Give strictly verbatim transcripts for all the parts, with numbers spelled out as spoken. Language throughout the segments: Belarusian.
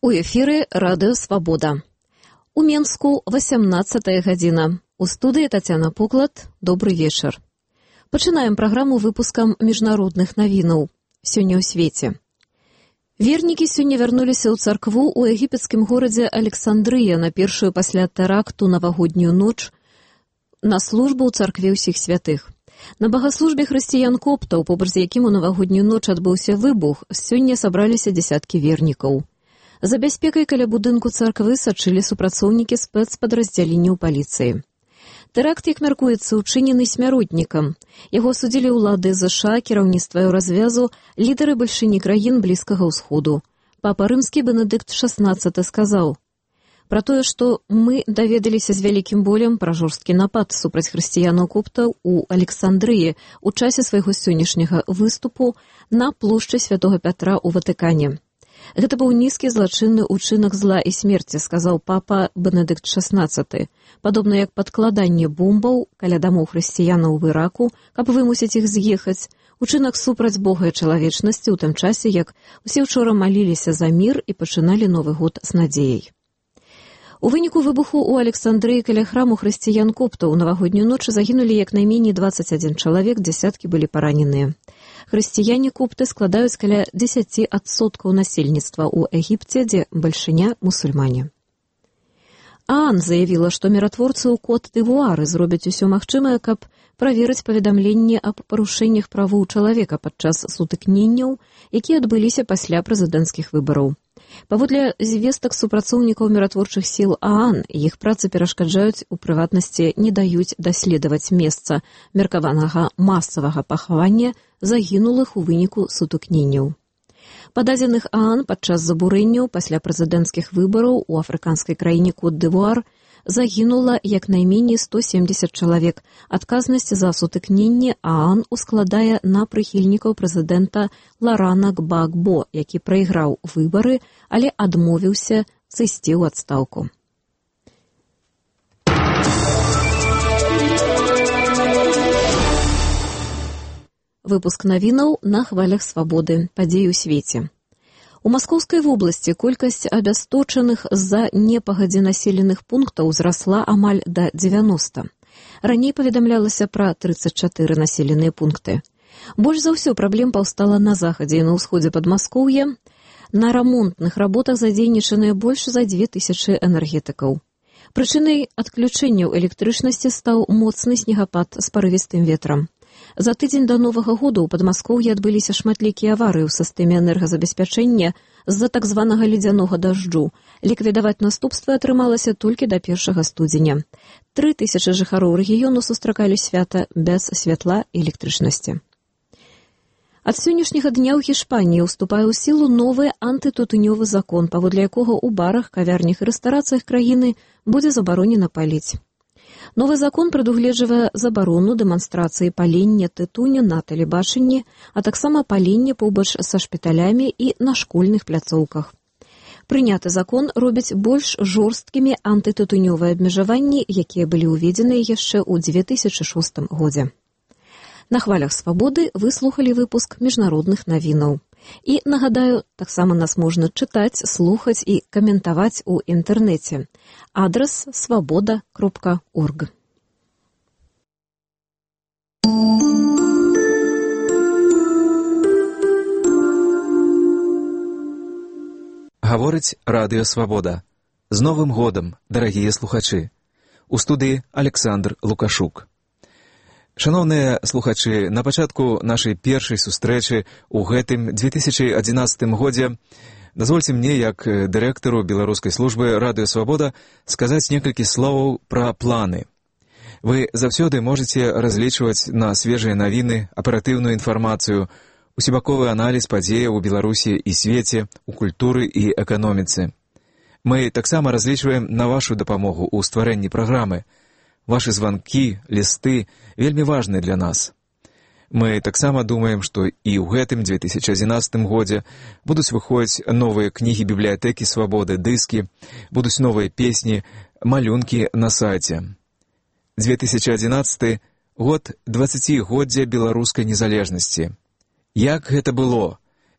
У эфіры радыё «Свабода». У Менску васямнаццатая гадзіна. У студыі Тацяна Поклад. Добры вечар. Пачынаем праграму выпускам міжнародных навінаў. Сёння ў свеце. Вернікі сёння вярнуліся ў царкву ў егіпецкім горадзе Александрыя на першую пасля тэракту навагоднюю ноч на службу ў царкве ўсіх святых. На багаслужбе хрысціян-коптаў, побач з якім у навагоднюю ноч адбыўся выбух, сёння сабраліся дзясяткі вернікаў. За бяспекай каля будынку царквы сачылі супрацоўнікі спецпадраздзяленняў паліцыі. Тэракт, як мяркуецца, учынены смяротнікам. Яго судзілі ўлады ЗША, кіраўніцтва Еўразвязу, лідары бальшыні краін Блізкага ўсходу. Папа рымскі Бенедыкт шаснаццаты сказаў: «Пра тое, што мы даведаліся з вялікім болем пра жорсткі напад супраць хрысціянаў-коптаў у Александрыі ў часе свайго сённяшняга выступу на плошчы Святога Пятра ў Ватыкане. Гэта быў нізкі злачынны ўчынак зла і смерці», сказаў папа Бенедыкт шаснаццаты, падобна як падкладанне бомбаў каля дамоў хрысціянаў в Іраку, каб вымусіць іх з'ехаць, учынак супраць Бога і чалавечнасці ў тым часе, як усе ўчора маліліся за мір і пачыналі Новы год з надзеяй. У выніку выбуху ў Александрыі каля храму хрысціян-коптаў у навагоднюю ноч загінулі як найменей дваццаць адзін чалавек, дзясяткі былі параненыя. Хрысціяне-копты складаюць каля дзесяць адсоткаў насельніцтва ў Егіпце, дзе бальшыня мусульмане. ААН заявіла, што міратворцы ў Кот-д'Івуары зробяць усё магчымае, каб праверыць паведамленні аб парушэннях правоў чалавека падчас сутыкненняў, якія адбыліся пасля прэзідэнцкіх выбараў. Паводле звестак супрацоўнікаў міратворчых сіл ААН, іх працы перашкаджаюць, у прыватнасці не даюць даследаваць месца меркаванага масавага пахавання загінулых у выніку сутыкненняў. Па дадзеных ААН, падчас забурэнняў пасля прэзідэнцкіх выбараў у афрыканскай краіне Кот-д'Івуар загінула як найменей сто семдзесят чалавек. Адказнасць за сутыкненне ААН ускладае на прыхільнікаў прэзідэнта Ларана Гбагбо, які прайграў выбары, але адмовіўся сысці ў адстаўку. Выпуск навінаў на хвалях свабоды. Падзеі ў свеце. У Маскоўскай вобласці колькасць абясточаных з-за непагадзі населеных пунктаў узрасла амаль да дзевяноста. Раней паведамлялася пра трыццаць чатыры населеныя пункты. Больш за ўсё праблем паўстала на захадзе і на ўсходзе Падмаскоўя. На рамонтных работах задзейнічаныя больш за дзве тысячы энергетыкаў. Прычынай адключэнняў электрычнасці стаў моцны снегапад з парывістым ветрам. За тыдзень да Новага года ў Падмаскоўі адбыліся шматлікія аварыі ў сістэме энергазабеспячэння з-за так званага ледзянога дажджу. Ліквідаваць наступствы атрымалася толькі да першага студзеня. Тры тысячы жыхароў рэгіёну сустракалі свята без святла і электрычнасці. Ад сённяшняга дня ў Гішпаніі ўступае ў сілу новы антытутынёвы закон, паводле якога ў барах, кавярнях і рэстарацыях краіны будзе забаронена паліць. Новы закон прадугледжвае забарону дэманстрацыі палення тытуню на тэлебачанні, а таксама палення побач са шпіталямі і на школьных пляцоўках. Прыняты закон робіць больш жорсткімі антытытунёвыя абмежаванні, якія былі ўведзеныя яшчэ ў дзве тысячы шостым годзе. На хвалях свабоды вы слухалі выпуск міжнародных навінаў. І, нагадаю, таксама нас можна чытаць, слухаць і каментаваць у інтэрнэце. Адрас свабода кропка орг. Гаворыць радыё «Свабода». З Новым годам, дарагія слухачы. У студыі Александр Лукашук. Шановныя слухачы, на пачатку нашай першай сустрэчы ў гэтым дзве тысячы адзінаццатым годзе дазвольце мне, як дырэктару беларускай службы радыё «Свабода», сказаць некалькі словаў пра планы. Вы заўсёды можаце разлічваць на свежыя навіны, аператыўную інфармацыю, усебаковы аналіз падзеяў у Беларусі і свеце, у культуры і эканоміцы. Мы таксама разлічваем на вашу дапамогу ў стварэнні праграмы. Вашы званкі, лісты вельмі важны для нас. Мы таксама думаем, што і ў гэтым дзве тысячы адзінаццатым годзе будуць выходзіць новыя кнігі бібліятэкі «Свабоды», дыскі, будуць новыя песні, малюнкі на сайце. дзве тысячы адзінаццаты год дваццацігоддзя беларускай незалежнасці. Як гэта было?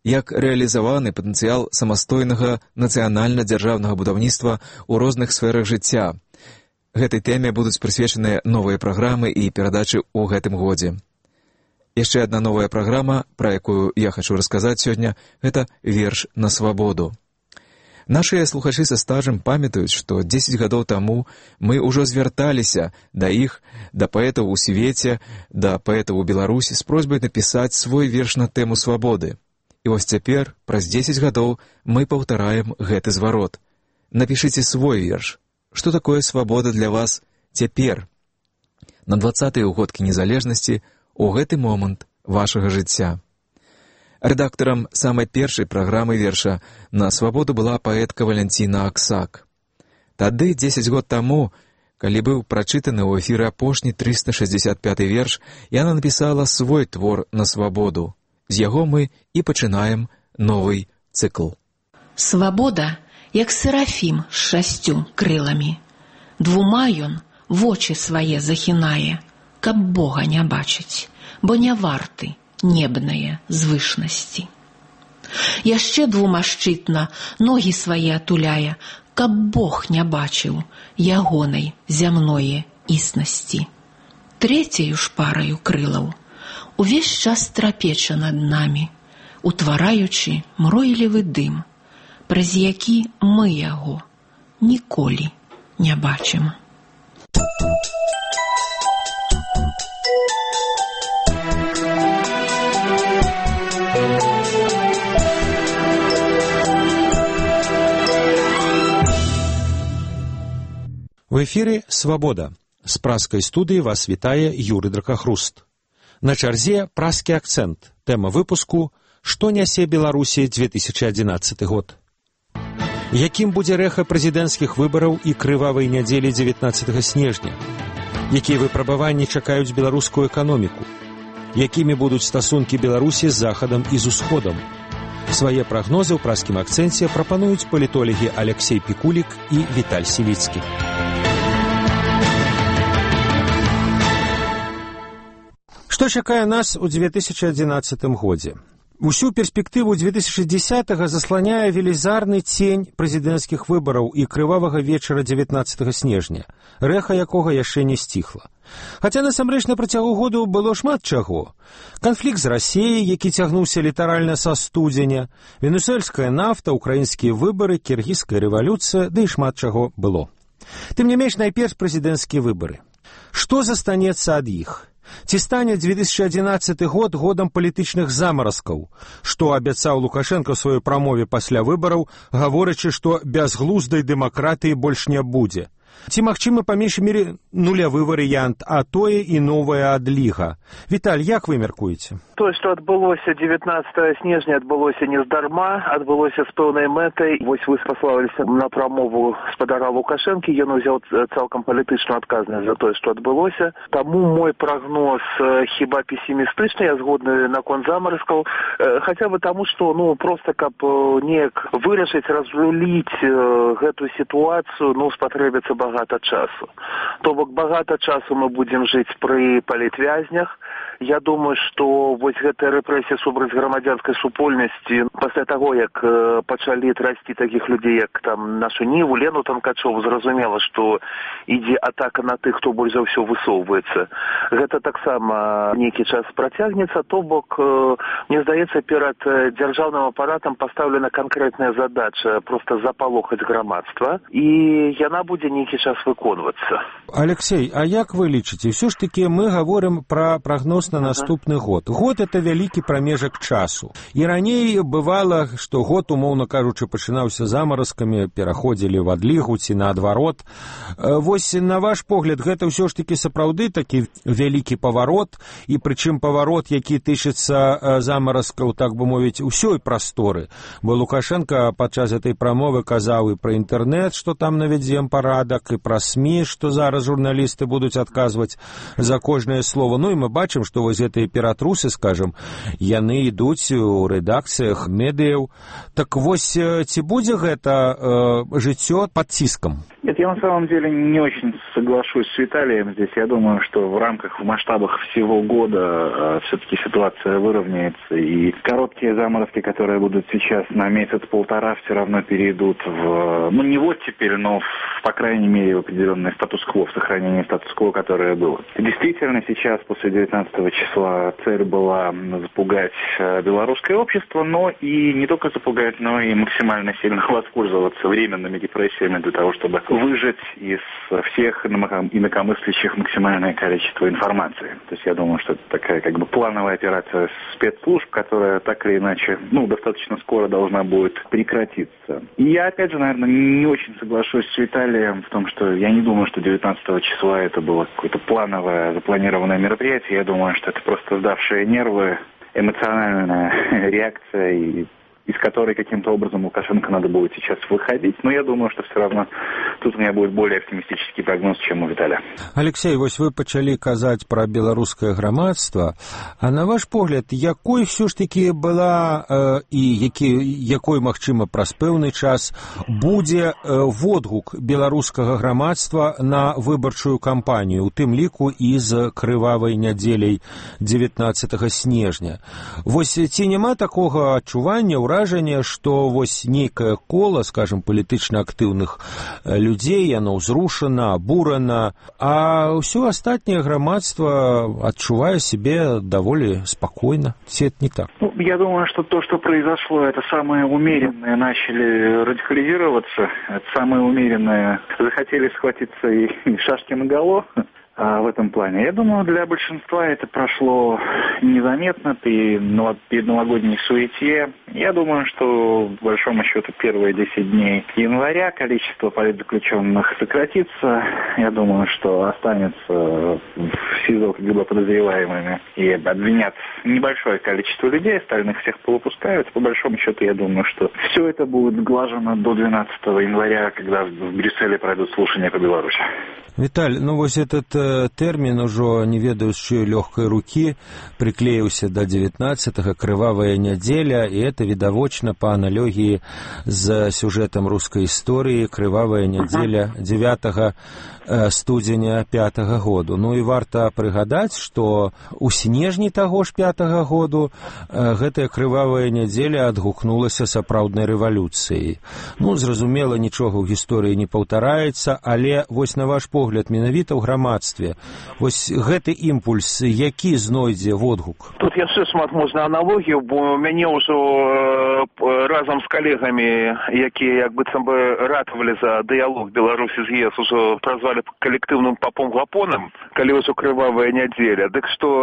як рэалізаваны патэнцыял самастойнага нацыянальна-дзяржаўнага будаўніцтва ў розных сферах жыцця. Гэтай тэме будуць прысвечаныя новыя праграмы і перадачы ў гэтым годзе. Яшчэ адна новая праграма, пра якую я хачу расказаць сёння, гэта верш на свабоду. Нашыя слухачы са стажам памятаюць, што дзесяць гадоў таму мы ўжо звярталіся да іх, да паэтаў у свеце, да паэтаў у Беларусі з просьбай напісаць свой верш на тэму свабоды. І вось цяпер, праз дзесяць гадоў, мы паўтараем гэты зварот. Напішыце свой верш. Што такое свабода для вас цяпер? На дваццатыя ўгодкі незалежнасці у гэты момант вашага жыцця. Рэдактарам самай першай праграмы верша на свабоду была паэтка Валянціна Аксак. Тады, дзесяць год таму, калі быў прачытаны ў эфіры апошні трыста шэсцьдзесят пяты верш, яна напісала свой твор на свабоду. З яго мы і пачынаем новы цыкл. Свабода, як серафім з шасцю крыламі. Двума ён вочы свае захінае, каб Бога не бачыць, бо не варты небнае звышнасці. Яшчэ двума шчытна ногі свае атуляе, каб Бог не бачыў ягонай зямное існасці. Трэцяю ж параю крылаў увесь час трапеча над намі, утвараючы мройлівы дым, праз які мы яго ніколі не бачым. В эфіры «Свабода». З праскай студыі вас вітае Юрый Дракахруст. На чарзе праскі акцэнт. Тэма выпуску «Што нясе Беларусі две тысячи одиннадцатый год». Якім будзе рэха прэзідэнцкіх выбараў і крывавай нядзелі дзевятнаццатага снежня? Якія выпрабаванні чакаюць беларускую эканоміку? Якімі будуць стасункі Беларусі з захадам і з усходам? Свае прагнозы ў праскім акцэнце прапануюць палітолагі Алексей Пікулік і Віталь Сівіцкі. Што чакае нас у две тысячи одиннадцатым годзе? Усю перспектыву две тысячи десятого засланяе велізарны цень прэзідэнцкіх выбараў і крывавага вечара дзевятнаццатага снежня, рэха якога яшчэ не сціхла. Хаця насамрэч на працягу году было шмат чаго. Канфлікт з Расіяй, які цягнуўся літаральна са студзеня, венесуэльская нафта, украінскія выбары, кіргізская рэвалюцыя, ды і шмат чаго было. Тым не менш, найперш прэзідэнцкія выбары. Што застанецца ад іх? Ці стане две тысячи одиннадцатый год годам палітычных замаразкаў, што абяцаў Лукашенко ў сваёй прамове пасля выбараў, гаворачы, што бязглуздай дэмакратыі больш не будзе. Ці магчымы па меншай мере нулявы варыянт, а тое і новая адліга. Віталь, як вы мяркуеце? Тое, што адбылося дзевятнаццатага снежня, адбылося нездарма, адбылося з пэўнай мэтай. Вось вы спаслаліся на прамову спадара Лукашэнкі, ён узяў цалкам палітычную адказнасць за тое, што адбылося. Таму мой прагноз хіба песімістычны, я згодны наконт замаразкаў, хаця бы таму, што ну проста каб неяк вырашыць, разруліць гэтую сітуацыю, ну спатрэбіцца багата часу. То бок багата часу мы будзем жыць пры палітвязнях. Я думаю, што вось гэтая рэпрэсія супраць грамадзянскай супольнасці пасля таго, як э, пачалі трасці такіх людзей, як там нашу Ніву, Лену Танкачову, зразумела, што ідзе атака на тых, хто больш за ўсё высоўваецца. Гэта таксама нейкі час працягнецца, то бок, э, мне здаецца, перад дзяржаўным апаратам пастаўлена канкрэтная задача проста запалохаць грамадства, і яна будзе нейкі час выконвацца. Алексей, а як вы лічыце? Ўсё ж такі мы гаворым пра прагноз на наступны год. Год — это вялікі прамежак часу. І раней бывала, што год, умоўна кажучы, пачынаўся замаразкамі, пераходзілі в адлігу ці наадварот. Вось, на ваш погляд, гэта ўсё ж такі сапраўды такі вялікі паварот, і прычым паварот, які тычыцца замаразкаў, так бы мовіць, усёй прасторы. Бо Лукашенко падчас этой прамовы казаў і пра інтэрнэт, што там навядзем парадак, і пра СМІ, што зараз журналісты будуць адказваць за кожнае слово. Ну і мы бачым, што што вось гэтыя ператрусы, скажам, яны ідуць у рэдакцыях медыяў. Так вось, ці будзе гэта э, жыццё под ціскам? Нет, я на самом деле не очень соглашусь с Виталием здесь. Я думаю, что в рамках, в масштабах всего года э, все-таки ситуация выровняется, и короткие заморозки, которые будут сейчас на месяц-полтора, все равно перейдут в, ну не вот теперь, но в, по крайней мере в определенный статус-кво, в сохранение статус-кво, которое было. Действительно, сейчас после девятнадцатого числа цель была запугать э, белорусское общество, но и не только запугать, но и максимально сильно воспользоваться временными депрессиями для того, чтобы выжать из всех инакомыслящих максимальное количество информации. То есть я думаю, что это такая как бы плановая операция спецслужб, которая так или иначе, ну, достаточно скоро должна будет прекратиться. И я, опять же, наверное, не очень соглашусь с Виталием в том, что я не думаю, что девятнадцатого числа это было какое-то плановое, запланированное мероприятие. Я думаю, что это просто сдавшие нервы, эмоциональная реакция, и из которой каким-то образом Лукашенко надо будет сейчас выходить. Но я думаю, что все равно тут у меня будет более оптимистический прогноз, чем у Виталия. Алексей, вось вы пачалі казаць пра беларускае грамадства, а на ваш погляд, якой все ж таки была э, і які, якой, магчыма, праз пэўны час будзе э, водгук беларускага грамадства на выбарчую кампанію, у тым ліку і з крывавай нядзеляй дзевятнаццатага снежня. Вось ці няма такога адчування, ўражання, што вось нейкае кола, скажем, палітычна актыўных людзей, яно ўзрушана, абурана, а ўсё астатняе грамадства адчувае себе даволі спокойно. Ці это не так? Ну, я думаю, что то, что произошло, это самые умеренные начали радикализироваться, это самые умеренные захотели схватиться и шашки наголо. А в этом плане. Я думаю, для большинства это прошло незаметно при перед новогодней суете. Я думаю, что, в большом счету, первые десять дней января количество политзаключенных сократится. Я думаю, что останется в СИЗО либо подозреваемыми и обвинят небольшое количество людей, остальных всех повыпускают. По большому счету, я думаю, что все это будет сглажено до двенадцатого января, когда в Брюсселе пройдут слушания по Беларуси. Виталь, ну вось этот э, тэрмін ужо не ведаю з чыёй лёгкай рукі прыклеіўся да дзевятнаццатага, крывавая нядзеля, і это відавочна па аналогіі з сюжэтам рускай гісторыі крывавая нядзеля дзевятага студзеня пятага году. Ну і варта прыгадаць, што у снежні таго ж пятага году гэтая крывавая нядзеля адгукнулася сапраўднай рэвалюцыяй. Ну, зразумела, нічога ў гісторыі не паўтараецца, але вось на ваш погляд, менавіта ў грамадстве, вось гэты імпульс, які знойдзе водгук? Тут яшчэ шмат можна аналогію, бо мяне ўжо разам з калегамі, якія як быццам бы ратавалі за дыялог Беларусі з ЕС, ужо празвалі коллективным попом-гапоном, калі ўжо крывавая нядзеля. Дык што,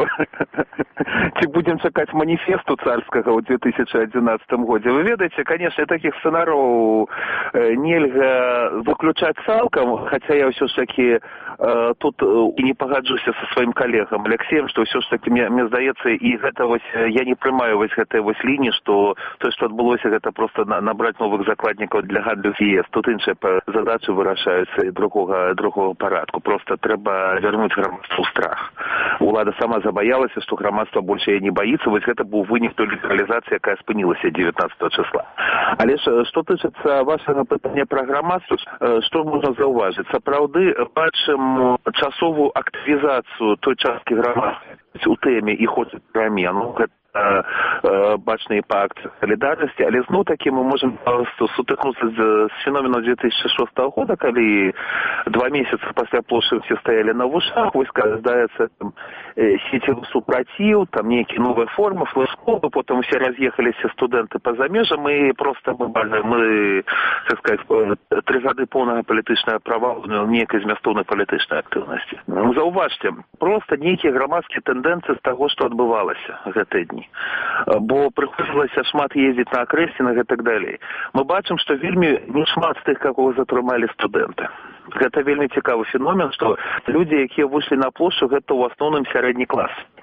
ці будзем чакаць маніфесту царскага ў две тысячи одиннадцатом годзе? Вы ведаеце, конечно, таких сцэнараў нельга выключаць цалкам, хаця я ўсё ж таки тут і не пагаджуся са сваім калегам Алексеем, што ўсё ж таки мне, мне здаецца, і гэта вось, я не прымаю вось гэтай вось лініі, што то, што адбылося, гэта просто на, набраць новых закладнікаў для гандлю з ЕС. Тут іншыя задачы вырашаюцца і другога, другого парадку. Просто трэба вярнуць грамадству страх. Улада сама забаялася, што грамадства больше яе не баіцца. Вось гэта быў вынік той лібералізацыі, якая спынілася дзевятнаццатага числа. Але ж, што тычыцца вашага пытання пра грамадства, што можна заўважыць? Сапраўды бачым часовую актывізацыю той часткі грамадства у тэме і хочуць перамен. Гэта бачныя па акцыях салідарнасці, але зноў такі мы можам сутыкнуцца з феноменам две тысячи шостого года, калі два месяцы пасля плошчы все стаялі на вушах, войска, здаецца, сеціў супраціў, там нейкія новыя формы, флэш-мобы, потым усе раз'ехаліся студэнты па замежам, і проста мы, мы так сказать, тры гады поўнага палітычнага правалу, нейкай змястоўнай палітычнай актыўнасці. Заўважце, проста нейкія грамадскія тэндэнцыі з таго, што адбывалася гэтыя дні. Бо прыходзілася шмат ездзіць на акрэсінах і так далей. Мы бачым, што вельмі не шмат з тых, какого затрымалі студэнты. Гэта вельмі цікавы феномен, што людзі, якія выйшлі на плошчу, гэта ў асноўным сярэдні клас.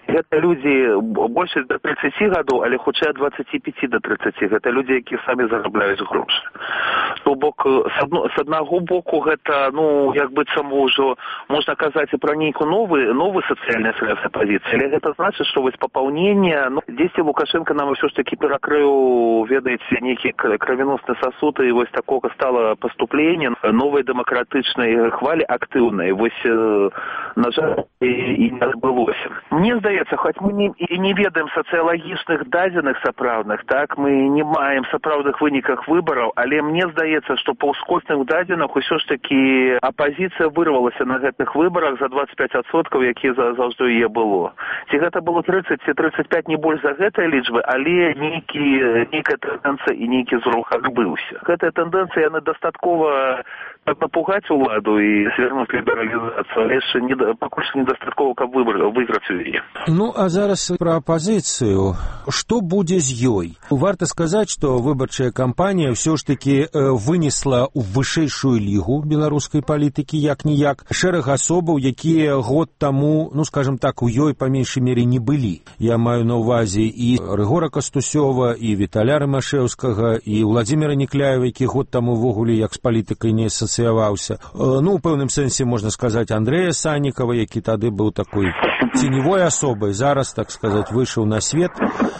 Гэта людзі больш да трыццаці гадоў, але хутчэй ад дваццаці пяці да трыццаці. Гэта людзі, якія самі зарабляюць грошы. То бок, з, адно, з аднаго боку, гэта, ну, як быццам ужо, можна казаць і пра нейку новы, новы сацыяльны срэз апазіцыі, але гэта значыць, што вось папаўненне, ну, дзесьці Лукашенко нам ўсё ж такі перакрыў, ведаеце, нейкі кравяносны сасуд, і вось такога стала паступленне новай дэмакратычнай хвалі актыўнай. Вось, э, на жаль, і, і не адбылося. Мне здаецца, хоць мы не, і не ведаем сацыялагічных дадзеных сапраўдных, так, мы не маем сапраўдных выніках выбараў, але мне здаецца, што па ўскосных дадзеных усё ж такі апазіцыя вырвалася на гэтых выбарах за дваццаць пяць адсоткаў, якія за, заўжды яе было. Ці гэта было трыццаць ці трыццаць пяць, не больш за гэтай лічбы, але нейкі, нейкая тэндэнцыя і нейкі зрух адбыўся. Гэтая тэндэнцыя, яны дастаткова напугаць уладу і звернуць лібералізацыю, але яшчэ не, пакуль што недастаткова, каб выйграць у яе. Ну, а зараз пра апазіцыю. Што будзе з ёй? Варта сказаць, што выбарчая кампанія ўсё ж такі вынесла ў вышэйшую лігу беларускай палітыкі, як-ніяк, шэраг асобаў, якія год таму, ну, скажем так, у ёй па меншай мере не былі. Я маю на ўвазе і Рыгора Кастусёва, і Віталя Рымашэўскага, і Владзіміра Некляева, які год таму ўвогуле як з палітыкай не асацыяваўся. Ну, у пэўным сэнсе можна сказаць Андрэя Саннікава, які тады быў такой ценевой асобай, зараз, так сказаць, выйшаў на свет.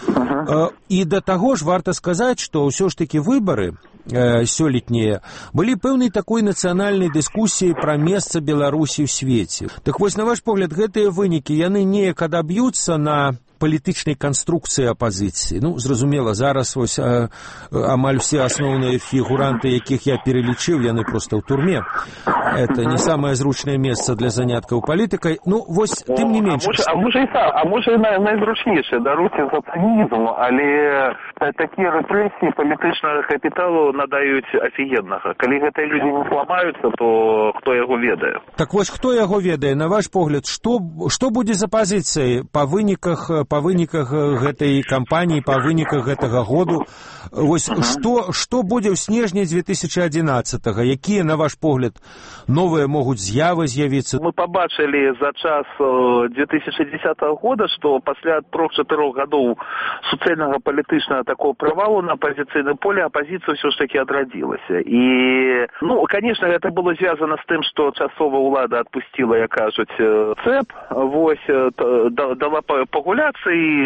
І да таго ж варта сказаць, што ўсё ж такі выбары сёлетнія былі пэўнай такой нацыянальнай дыскусіі пра месца Беларусі ў свеце. Так вось, на ваш погляд, гэтыя вынікі, яны неяк адаб'юцца на палітычнай канструкцыі апазіцыі. Ну, зразумела, зараз вось а, амаль все асноўныя фігуранты, якіх я перелічыў, яны проста ў турме. Это не самае зручнае месца для заняткаў палітыкай. Ну, вось, тым не менш... А, а можа і так, а можа і най, найзручнейшае, даруйце за цынізм, але такія рэпрэсіі палітычнага капіталу надаюць афігеннага. Калі гэтыя людзі не зламаюцца, то хто яго ведае? Так вось, хто яго ведае? На ваш погляд, што, што будзе з апазіцыяй па выніках па выніках гэтай кампаніі, па выніках гэтага году? Вось што, што будзе ў снежні дзве тысячы адзінаццатага? Якія, на ваш погляд, новыя могуць з'явы з'явіцца? Мы пабачылі за час дзве тысячы дзесятага года, што пасля трох-чатырох гадоў суцэльнага палітычнага такого правалу на апазіцыйным поле апазіцыя ўсё ж такі адрадзілася. І, ну, конечно, гэта было звязана з тым, што часова ўлада адпусціла, як кажуць, цэп, вось, дала пагуляцца. І,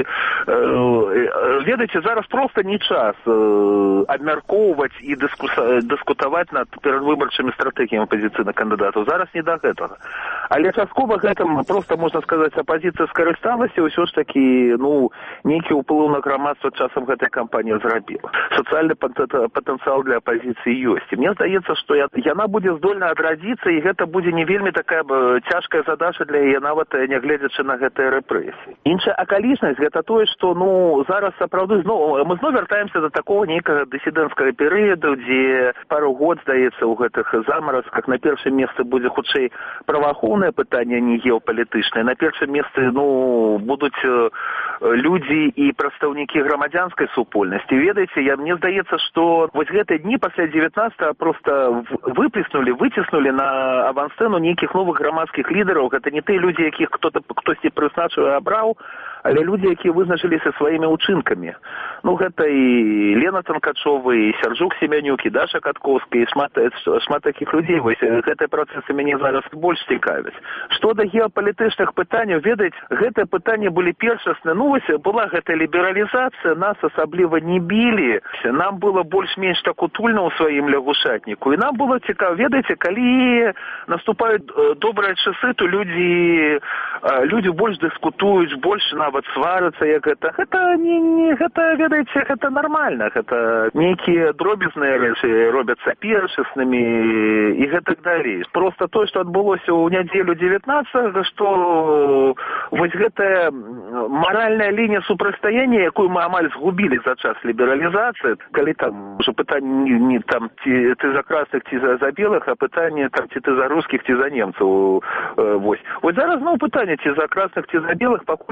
э, ведаеце, зараз проста не час э, абмяркоўваць і дыскуса, дыскутаваць над перадвыбарчымі стратэгіямі апазіцыйных кандыдатаў. Зараз не да гэтага. Але часткова гэтым, проста можна сказаць, апазіцыя скарысталася, ўсё ж такі, ну, нейкі ўплыў на грамадства часам гэтая кампанія зрабіла. Сацыяльны патэнцыял для апазіцыі ёсць. І мне здаецца, што яна будзе здольна адрадзіцца, і гэта будзе не вельмі такая цяжкая задача для яе, нават нягледзячы на гэтыя рэпрэсіі. Іншая акалічнасць гэта тое, што, ну, зараз сапраўды зноў мы зноў вяртаемся да такого нейкага дысідэнцкага перыяду, дзе пару год, здаецца, у гэтых замаразках на першым месцы будзе хутчэй праваахоўнае пытанне, не геапалітычнае. На першым месцы, ну, будуць людзі і прадстаўнікі грамадзянскай супольнасці. Ведаеце, я, мне здаецца, што вось гэтыя дні пасля дзевятнаццатага проста выплеснулі, выціснулі на авансцэну нейкіх новых грамадскіх лідараў. Гэта не тыя людзі, якіх хто-то хтосьці прызначыў і абраў, але людзі, якія вызначыліся сваімі ўчынкамі. Ну, гэта і Лена Танкачова, і Сяржук Семянюк, і Даша Каткоўская, і шмат, шмат такіх людзей. Вось гэтыя працэсы мяне зараз больш цікавяць. Што да геапалітычных пытанняў, ведаць, гэтыя пытанні былі першасныя. Ну, вось была гэтая лібералізацыя, нас асабліва не білі. Нам было больш-менш так утульна ў сваім лягушатніку. І нам было цікава, ведаеце, калі наступаюць добрыя часы, то людзі, людзі больш дыскутуюць, больш нават сварацца, як гэта. Гэта не, не гэта, ведаеце, гэта нармальна. Гэта нейкія дробязныя рэчы робяцца першаснымі і гэтак далей. Проста тое, што адбылося ў нядзелю дзевятнаццатага, што вось гэтая маральная лінія супрацьстаяння, якую мы амаль згубілі за час лібералізацыі, калі там ўжо пытанне не, не там ці ты за красных, ці за, за белых, а пытанне там ці ты за рускіх, ці за немцаў. Вось. Вось зараз зноў пытанне, ці за красных, ці за белых, пакуль што зноў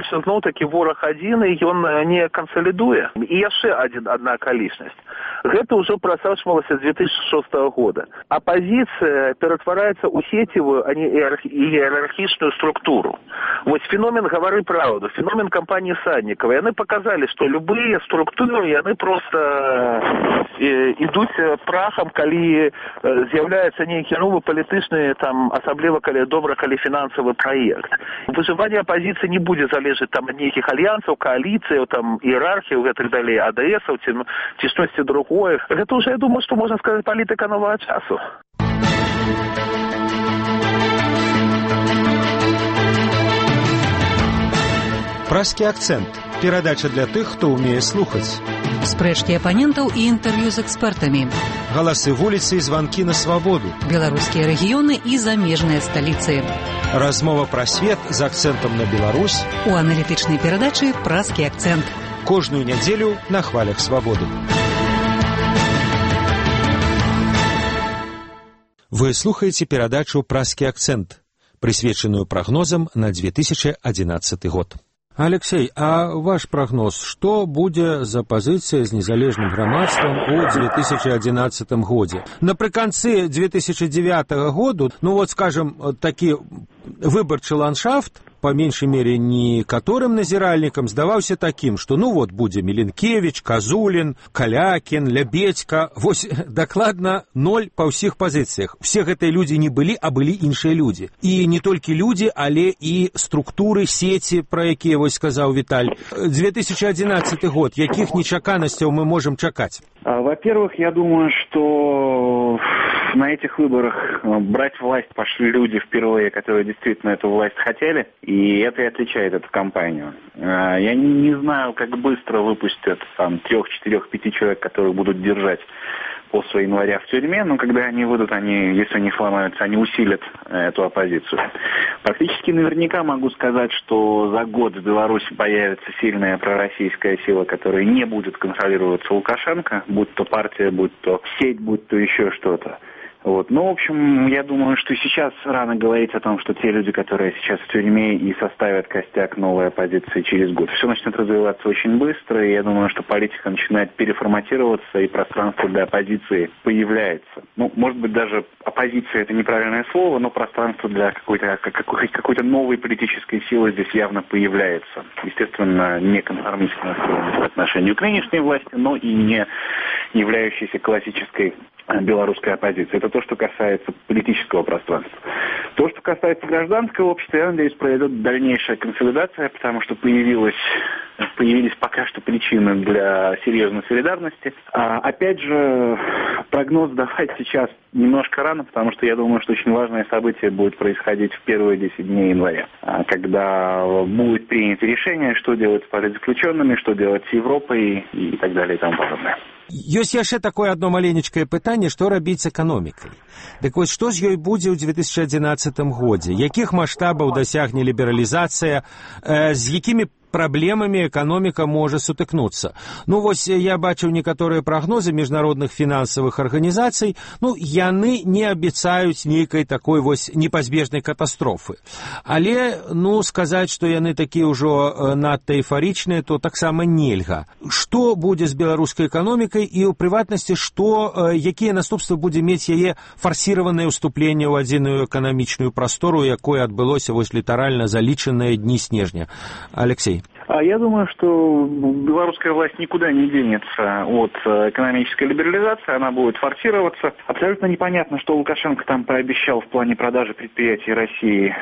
ўсё-таки вораг адзін, і ён не кансалідуе. І яшчэ адзін, адна акалічнасць. Гэта ўжо прасачвалася з две тысячи шостого года. Апозіцыя ператвараецца ў сецевую, а не іерархічную структуру. Вось феномен «Гавары праўду», феномен кампаніі Саднікава. Яны паказалі, што любыя структуры, яны проста ідуць прахам, калі з'яўляецца нейкі новы палітычны, там, асабліва калі добра, калі фінансавы праект. Выжыванне апозіцыі не будзе залежаць там ад нейкіх альянсаў, кааліцыяў, там, іерархіяў, гэтак далей, АДСаў, ці, ці штосьці другое. Гэта ўжо, я думаю, што можна сказаць, палітыка новага часу. Пражскі акцэнт. Перадача для тых, хто ўмее слухаць. Спрэчкі апанентаў і інтэрв'ю з экспертамі. Галасы вуліцы і званкі на свабоду. Беларускія рэгіёны і замежныя сталіцы. Размова пра свет з акцэнтам на Беларусь. У аналітычнай перадачы «Пражскі акцэнт». Кожную нядзелю на хвалях свабоды. Вы слухаеце перадачу «Пражскі акцэнт», прысвечаную прагнозам на две тысячи одиннадцатый год. Алексей, а ваш прогноз, што будзе за пазіцыя з незалежным грамадствам у две тысячи одиннадцатым годзе? Напрыканцы две тысячи девятого году, ну вот, скажем, такі выбарчы ландшафт, по меньшей мере некаторым назіральнікам, здаваўся такім, што ну вот будзе Міленкевич, Казулін, Калякін, Лябедзька, вось дакладна ноль па ўсіх пазіцыях. Все гэтыя людзі не былі, а былі іншыя людзі. І не толькі людзі, але і структуры, сеці, пра якія вось сказаў Віталь. две тысячи одиннадцатый год, якіх нечаканасцяў мы можем чакаць? Во-первых, я думаю, что на этих выборах брать власть пошли люди впервые, которые действительно эту власть хотели, и это и отличает эту кампанию. Я не знаю, как быстро выпустят там трех, четырех, пяти человек, которых будут держать после января в тюрьме, но когда они выйдут, они, если они сломаются, они усилят эту оппозицию. Практически наверняка могу сказать, что за год в Беларуси появится сильная пророссийская сила, которая не будет контролироваться Лукашенко, будь то партия, будь то сеть, будь то еще что-то. Вот. Ну, в общем, я думаю, что сейчас рано говорить о том, что те люди, которые сейчас в тюрьме и составят костяк новой оппозиции через год. Все начнет развиваться очень быстро, и я думаю, что политика начинает переформатироваться, и пространство для оппозиции появляется. Ну, может быть, даже оппозиция — это неправильное слово, но пространство для какой-то, какой- какой-то новой политической силы здесь явно появляется. Естественно, не конформистски настроенной по отношению к нынешней власти, но и не являющейся классической белорусской оппозиции. Это то, что касается политического пространства. То, что касается гражданского общества, я надеюсь, произойдет дальнейшая консолидация, потому что появилась, появились пока что причины для серьезной солидарности. А, опять же, прогноз давать сейчас немножко рано, потому что я думаю, что очень важное событие будет происходить в первые десять дней января, когда будет принято решение, что делать с политзаключенными, что делать с Европой и так далее и тому подобное. Ёсць яшчэ такое одно маленечкае пытанне, што рабіць з эканомікай. Дык вось што з ёй будзе ў две тысячи одиннадцатым годзе? Якіх маштабаў дасягне лібералізацыя, э, з якімі праблемамі эканоміка можа сутыкнуцца? Ну вось я бачыў некаторыя прагнозы міжнародных фінансавых арганізацый, ну яны не абяцаюць нейкай такой вось непазбежнай катастрофы. Але, ну, сказаць, што яны такія ўжо надта эйфарычныя, то таксама нельга. Што будзе з беларускай эканомікай і ў прыватнасці, што, якія наступствы будзе мець яе фарсіраванае ўступленне ў адзіную эканамічную прастору, якое адбылося вось літаральна за лічаныя дні снежня? Алексей. А я думаю, что белорусская власть никуда не денется от экономической либерализации, она будет форсироваться. Абсолютно непонятно, что Лукашенко там пообещал в плане продажи предприятий России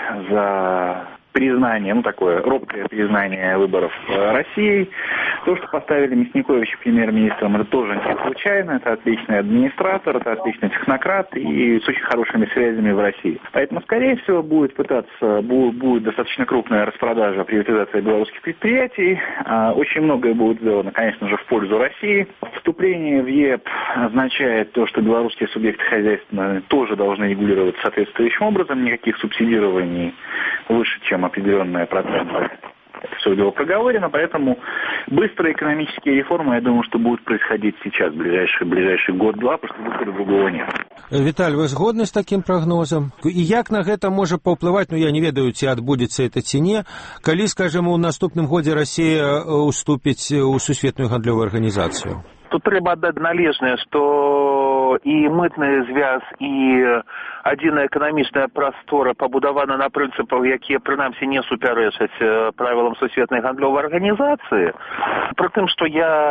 за признание, ну такое робкое признание выборов России. То, что поставили Мясниковича премьер-министром, это тоже не случайно. Это отличный администратор, это отличный технократ и с очень хорошими связями в России. Поэтому, скорее всего, будет пытаться, будет, будет достаточно крупная распродажа, приватизация белорусских предприятий. Очень многое будет сделано, конечно же, в пользу России. Вступление в ЕЭП означает то, что белорусские субъекты хозяйства тоже должны регулироваться соответствующим образом. Никаких субсидирований выше, чем определенная процентная все дело проговорено, поэтому быстрые экономические реформы, я думаю, что будут происходить сейчас, в ближайший, ближайший год-два, потому что выхода другого нет. Віталь, вы згодны з такім прагнозам? І як на гэта можа паўплываць, ну я не ведаю, ці адбудзецца это ці не, калі, скажем, у наступным годзе Расія уступіць у сусветную гандлёвую арганізацыю? Тут трэба аддаць належнае, што і мытны звяз, і адзіная эканамічная прастора пабудавана на прынцыпах, якія, прынамсі, не супярэчаць правілам сусветнай гандлёвай арганізацыі. Пры тым, што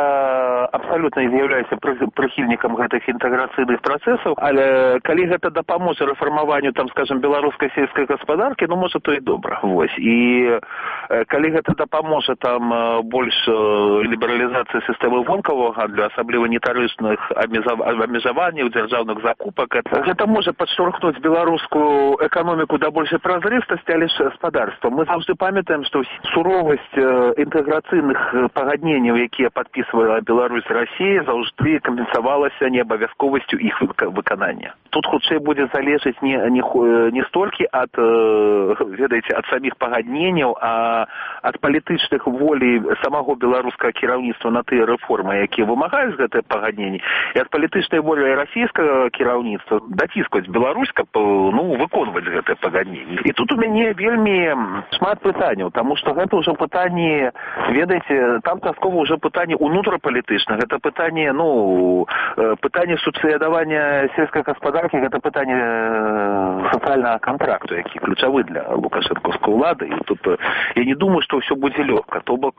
я абсалютна з'яўляюся прыхільнікам гэтых інтэграцыйных працэсаў, але калі гэта дапаможа рэфармаванню, там, скажем, беларускай сельскай гаспадаркі, ну, можа, то і добра. Вось. І калі гэта дапаможа там больш лібералізацыі сістэмы вонкавага гандлю, асабліва нетарычных абмежаванняў, дзяржаўных закупак, гэта можа падштурхнуць беларускую эканоміку да большай празрыстасці, але ж гаспадарства. Мы заўжды памятаем, што суровасць інтэграцыйных пагадненняў, якія падпісвала Беларусь з Расіяй, заўжды кампенсавалася неабавязковасцю іх выканання. Тут хутчэй будзе залежаць не, не, не столькі ад, ведаеце, ад саміх пагадненняў, а ад палітычных волей самого беларускага кіраўніцтва на тыя рэформы, якія вымагаюць гэтыя пагадненні, і ад палітычнай волі расійскага кіраўніцтва даціскаць Беларусь, каб, ну, выконваць гэтыя пагадненні. І тут у мяне вельмі шмат пытанняў, таму што гэта ўжо пытанні, ведаеце, там часткова ўжо пытанні унутрапалітычных, гэта пытанне, ну, пытанне субсідавання сельскай гаспадаркі, гэта пытанне сацыяльнага кантракту, які ключавы для лукашэнкаўскай улады, і тут я не думаю, што ўсё будзе лёгка, то бок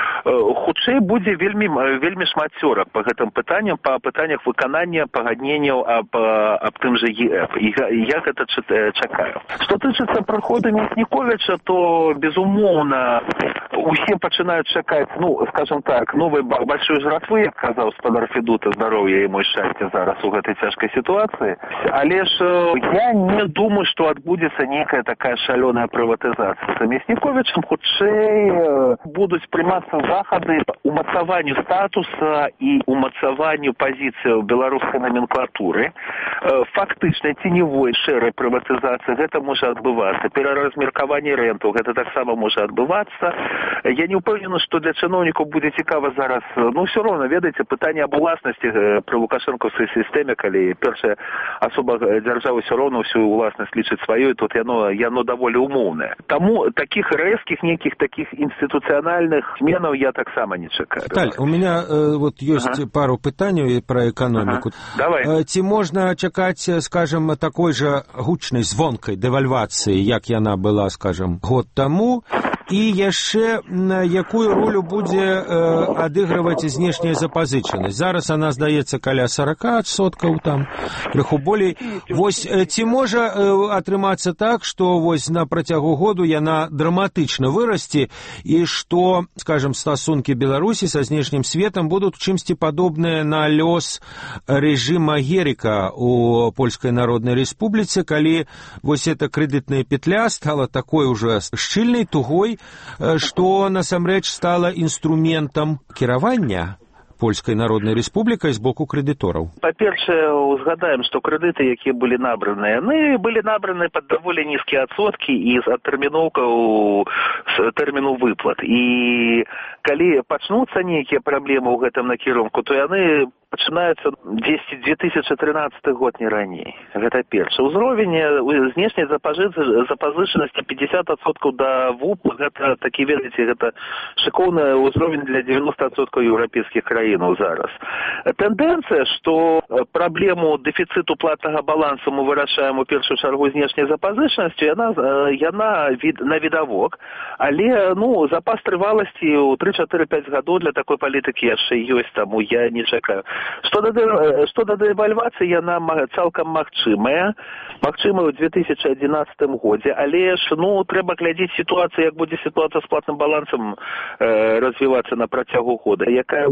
хутчэй будзе вельмі, вельмі шмат цёрак па гэтым пытанням, па пытаннях выканання пагадненняў аб, аб тым жа ЕФ. І я гэта чакаю. Што тычыцца прыходу Мясніковіча, то, безумоўна, усе пачынаюць чакаць, ну, скажем так, новай большой жратвы, як казаў спадар Федута, здароўя і мой шчасце зараз у гэтай цяжкай сітуацыі. Але ж я не думаю, што адбудзецца нейкая такая шалёная прыватызацыя. За Мясніковічам хутчэй будуць прымацца захады умацаванню статуса і умацаванню пазіцыяў беларускай номенклатуры, фактычнай ценевой шэрай прыватызацыі, гэта можа адбывацца. Пераразмеркаванне рэнтаў, гэта таксама можа адбывацца. Я не ўпэўнены, што для чыноўнікаў будзе цікава зараз, ну, ўсё роўна, ведаеце, пытанне аб уласнасці пры лукашэнкаўскай сістэме, калі першая асоба дзяржавы ўсё роўна ўсю уласнасць лічыць сваёй, тут яно, яно даволі умоўнае. Таму такіх рэзкіх, нейкіх такіх інстытуцыянальных зменаў я таксама не чакаю. Віталь, у меня э, вот ёсць ага. пару пытанняў пра эканоміку. Ага. Давай. Э, ці можна чакаць, скажем, такой жа гучнай звонкай дэвальвацыі, як яна была, скажем, год таму, і яшчэ якую ролю будзе э, адыгрываць знешняя запазычанасць? Зараз она, здаецца, каля сорок адсоткаў, там, крыху болей. Вось, ці можа э, атрымацца так, што вось на працягу году яна драматычна вырасце, і што, скажем, стасункі Беларусі са знешнім светам будуць чымсьці падобныя на лёс рэжыма Геріка у Польскай Народнай Рэспубліцы, калі вось эта крэдытная петля стала такой уже шчыльнай, тугой, што насамрэч стала інструментам кіравання Польскай Народнай Рэспублікай з боку крэдытораў. Па-першае, узгадаем, што крэдыты, якія былі набраныя, яны былі набраны пад даволі нізкія адсоткі і з адтэрміноўкаў з тэрміну выплат. І калі пачнуцца нейкія праблемы ў гэтым накірунку, то яны пачынаюцца две тысячи тринадцатый год, не раней. Гэта першы. Узровень знешняй запазычанасці пятьдесят адсоткаў да ВУП, гэта такі, ведаеце, гэта шыкоўны ўзровень для девяносто адсоткаў еўрапейскіх краінаў зараз. Тэндэнцыя, што праблему дэфіцыту платнага балансу мы вырашаем у першую чаргу знешняй запазычанасцю, яна, яна від, на відавок, але, ну, запас трываласці ў три-четыре-пять гадоў для такой палітыкі яшчэ ёсць, таму я не чакаю. Што да, што да дэвальвацыі, яна цалкам магчымая, магчымая ў две тысячи одиннадцатым годзе, але ж, ну, трэба глядзець сітуацыю, як будзе сітуацыя з платным балансам э, развівацца на працягу года, якая будзе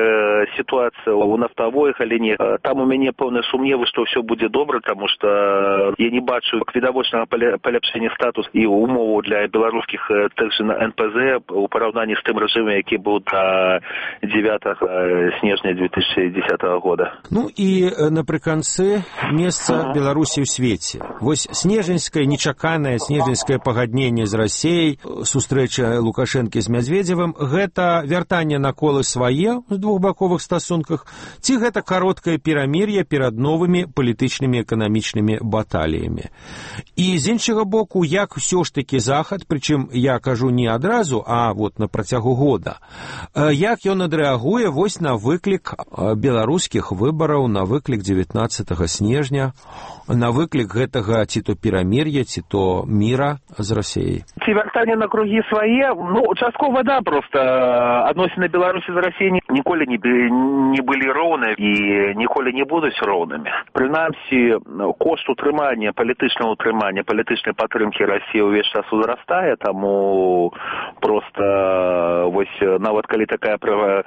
ситуация у нафтовой галіне. Там у мяне пэўныя сумневы, што ўсё будзе добра, таму што я не бачу відавочнага паляпшэння статусу і умоваў для беларускіх тых же на эн пэ зэ у параўнанні з тым рэжымам, які быў да дзевятага снежня две тысячи десятого года. Ну і напрыканцы месца Беларусі ў свеце. Вось снежаньскае, нечаканае снежаньскае пагадненне з Расіяй, сустрэча Лукашэнкі з Мядзведзевым, гэта вяртанне на колы свае ў двухбаковых стасунках, ці гэта кароткае перамір'е перад новымі палітычнымі эканамічнымі баталіямі. І з іншага боку, як ўсё ж такі Захад, прычым я кажу не адразу, а вот на працягу года, як ён адрэагуе вось на выклік беларускіх выбараў, на выклік дзевятнаццатага снежня, на выклік гэтага ці то перамір'я, ці то міра з Расіяй. Ці вяртанне на кругі свае, ну, часткова да, проста адносіны Беларусі з Расіяй ніколі не, не былі роўныя і ніколі не будуць роўнымі. Прынамсі, кошт утрымання, палітычнага утрымання, палітычнай падтрымкі Расіі ўвесь час узрастае, таму проста вось нават калі такая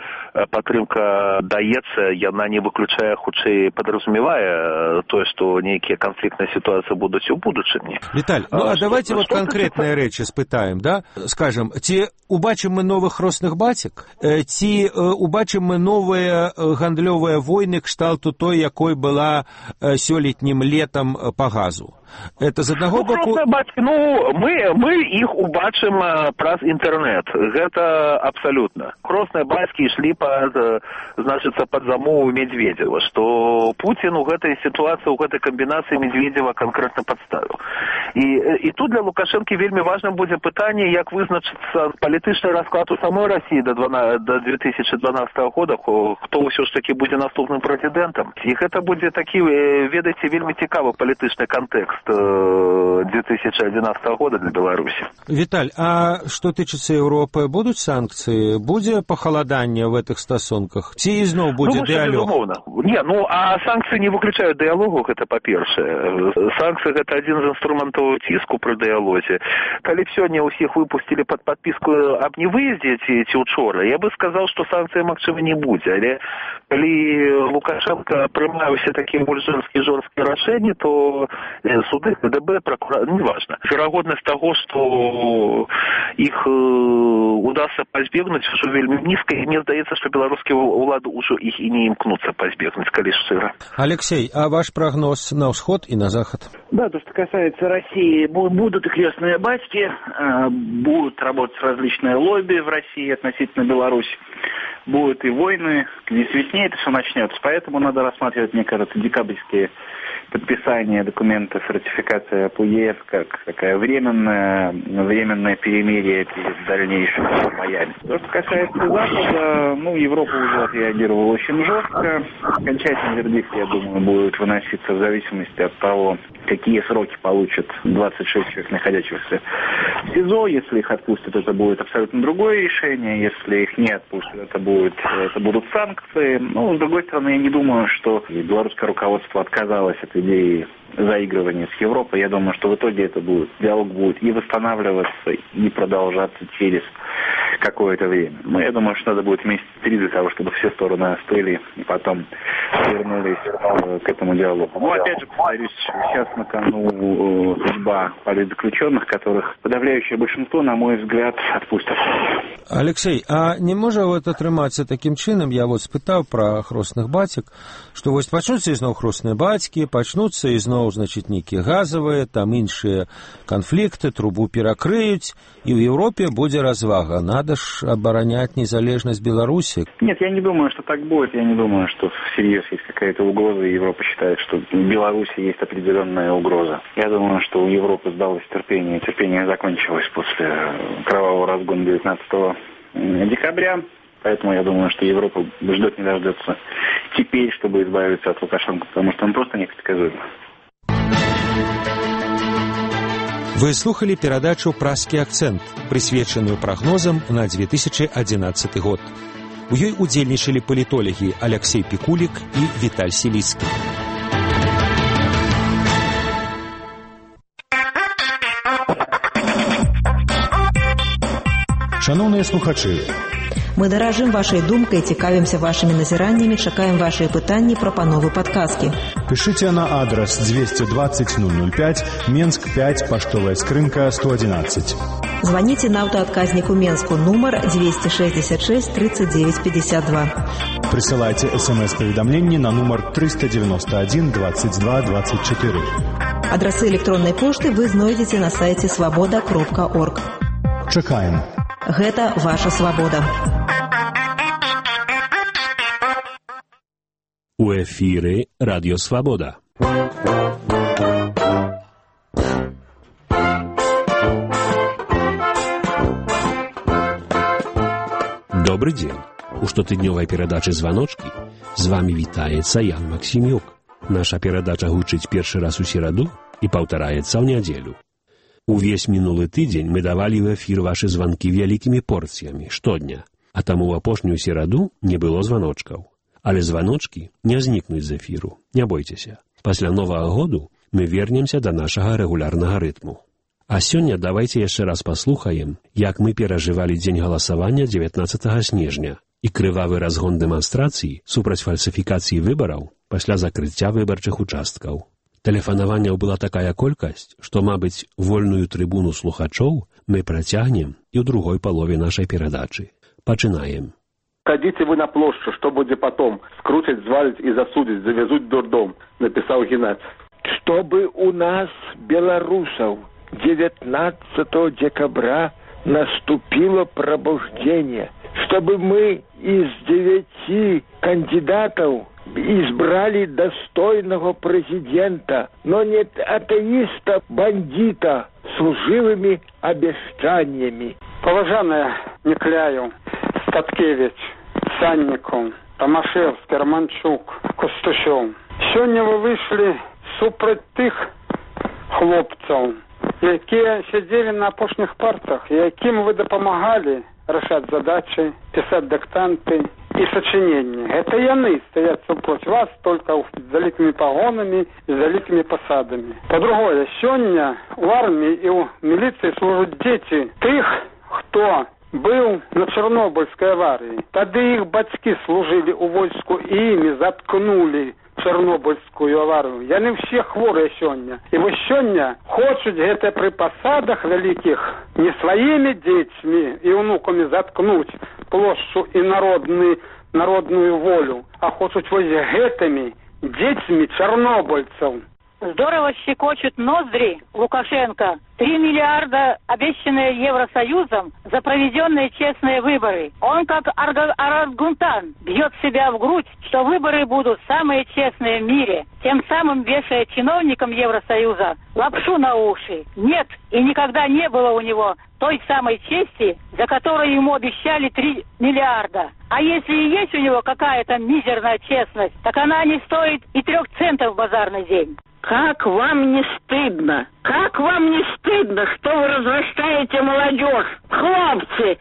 падтрымка даецца, яна не выключае, хутчэй падразумевае тое, што нейкія канфліктныя сітуацыі будуць у будучыні. Віталь, ну а давайте вот конкретные речи спытаем, да? Скажем, ці убачым мы новых росных бацік, ці убачым мы новыя гандлёвыя войны кшталту той, якой была сёлетнім летам па газу. Это з аднаго ну, боку... Ну, мы, мы іх убачым праз інтэрнэт. Гэта абсалютна. Кросныя бацькі ішлі пад, значыцца, пад замову Медведзева, што Пуцін у гэтай сітуацыі, у гэтай камбінацыі Медведзева канкрэтна падставіў. І, і тут для Лукашэнкі вельмі важным будзе пытанне, як вызначыцца палітычны расклад у самой Расіі да, да две тысячи дванадцатого года, хто ўсё ж такі будзе наступным прэзідэнтам. І гэта будзе такі, ведаеце, вельмі цікавы палітычны кантэкст две тысячи одиннадцатого года для Беларуси. Виталь, а что тычыцца Европы, будут санкции? Будет похолодание в этих стосунках? Ці ізноў будет ну, диалог? Не, ну, а санкции не выключают диалогу, это по-першае. Санкции это один из инструментов ціску при диалозе. Калі сёння ўсіх выпустили под подписку об невыезде ці, ці учора, я бы сказал, что санкции, магчыма, не будзе. Але калі Лукашенко прымае ўсе такія больш жорсткія жорсткія рашэнні, то суды, КДБ, прокуратура, неважно. Вероятность того, что их э, удастся позбегнуть, уже вельмі низкая, и мне здаецца, что белорусские улады уже их и не имкнутся позбегнуть, коли шчыра. Алексей, а ваш прогноз на всход и на заход? Да, то, что касается России, будут и крестные батьки, будут работать различные лобби в России относительно Беларуси, будут и войны, к весне это все начнется. Поэтому надо рассматривать, мне кажется, декабрьские подписание документов, ратификация ПУЕФ как такая временная, временное перемирие перед дальнейшими боями. То, что касается Запада, ну, Европа уже отреагировала очень жестко. Окончательный вердикт, я думаю, будет выноситься в зависимости от того, какие сроки получат двадцать шесть человек, находящихся в СИЗО. Если их отпустят, это будет абсолютно другое решение. Если их не отпустят, это, будет, это будут санкции. Ну, с другой стороны, я не думаю, что белорусское руководство отказалось от идеи заигрывания с Европой. Я думаю, что в итоге это будет, диалог будет и восстанавливаться, и продолжаться через какое-то время. Но я думаю, что надо будет месяца три для того, чтобы все стороны остыли и потом вернулись э, к этому диалогу. Но опять же, повторюсь, сейчас на кону э, судьба политзаключенных, которых подавляющее большинство, на мой взгляд, отпустят. Алексей, а не можа вот атрымацца таким чынам, я вот спытаў пра хросных бацік, што вось пачнуцца ізноў хросныя бацькі, пачнуцца ізноў, значит, нейкія газавыя, там іншыя канфлікты, трубу перакрыюць, и в Европе будет развага. Надо ж оборонять незалежность Беларуси. Нет, я не думаю, что так будет. Я не думаю, что всерьез есть какая-то угроза, и Европа считает, что в Беларуси есть определенная угроза. Я думаю, что у Европы сдалось терпение. Терпение закончилось после кровавого разгона девятнадцатого декабря. Поэтому я думаю, что Европа ждет не дождется теперь, чтобы избавиться от Лукашенко, потому что он просто непредсказуем. Вы слухали перадачу «Празкі акцэнт», прысвечаную прагнозам на две тысячи одиннадцатый год. У ёй удзельнічалі палітолагі Алексей Пікулік і Віталь Селіцкі. Шановныя слухачы, Мы даражым вашай думкай, цікавімся вашымі назіраннямі, чакаем вашыя пытанні, прапановы, падказкі. Пишите на адрес двести двадцать ноль ноль пять, Менск пять, поштовая скрынка сто одиннадцать. Звоните на автоотказнику Менску, номер двести шестьдесят шесть тридцать девять пятьдесят два. Присылайте смс-поведомление на номер триста девяносто один двадцать два двадцать четыре. Адресы электронной почты вы знойдете на сайте свобода кропка орг. Чакаем. Гэта ваша свобода. У эфіры Радіо Свабода. Добрый день. У штотыднёвай перадачы «Званочкі» з вами вітаецца Ян Максімюк. Наша перадача гучыць першы раз у сераду і паўтараецца ў нядзелю. Увесь мінулы тыдзень мы давалі ў эфір вашы званкі вялікімі порцыямі штодня, а таму ў апошнюю сераду не было званочкаў. Але званочкі не знікнуць з эфіру, не бойцеся. Пасля Новага году мы вернемся да нашага рэгулярнага рытму. А сёння давайце яшчэ раз паслухаем, як мы перажывалі дзень галасавання дзевятнаццатага снежня і крывавы разгон дэманстрацыі супраць фальсіфікацыі выбараў пасля закрыцця выбарчых участкаў. Тэлефанаванняў была такая колькасць, што, мабыць, вольную трыбуну слухачоў мы працягнем і ў другой палове нашай перадачы. Пачынаем. Ходите вы на площадь, что будет потом? Скрутить, звалить и засудить, завезут в дурдом, написал Геннадий. Чтобы у нас, белорусов, девятнадцатого декабря наступило пробуждение, чтобы мы из девяти кандидатов избрали достойного президента, но не атеиста, бандита с лживыми обещаниями. Поважанные Некляев, Статкевич, Санников, Томашевский, Романчук, Костущев. Сегодня вы вышли супроть тих хлопців, які сидели на опошних партах, яким вы допомагали решать задачи, писать диктанты и сочинения. Это яны стоят супроть вас только с великими погонами и великими посадами. По-другому, сегодня в армии и в милиции служат дети тех, кто был на Чернобыльской аварии. Тогда их батьки служили у войску и ими заткнули Чернобыльскую аварию. Яны все хворые сегодня. И вы сегодня хочут это при посадах великих не своими детьми и внуками заткнуть площадь и народную, народную волю, а хочут вот этими детьми чернобыльцев. Здорово щекочут ноздри Лукашенко. Три миллиарда, обещанные Евросоюзом за проведенные честные выборы. Он как орангутан бьет себя в грудь, что выборы будут самые честные в мире. Тем самым вешая чиновникам Евросоюза лапшу на уши. Нет и никогда не было у него той самой чести, за которую ему обещали три миллиарда. А если и есть у него какая-то мизерная честность, так она не стоит и трех центов в базарный день. Как вам не стыдно? Как вам не стыдно, что вы развращаете молодежь? Хлопцы,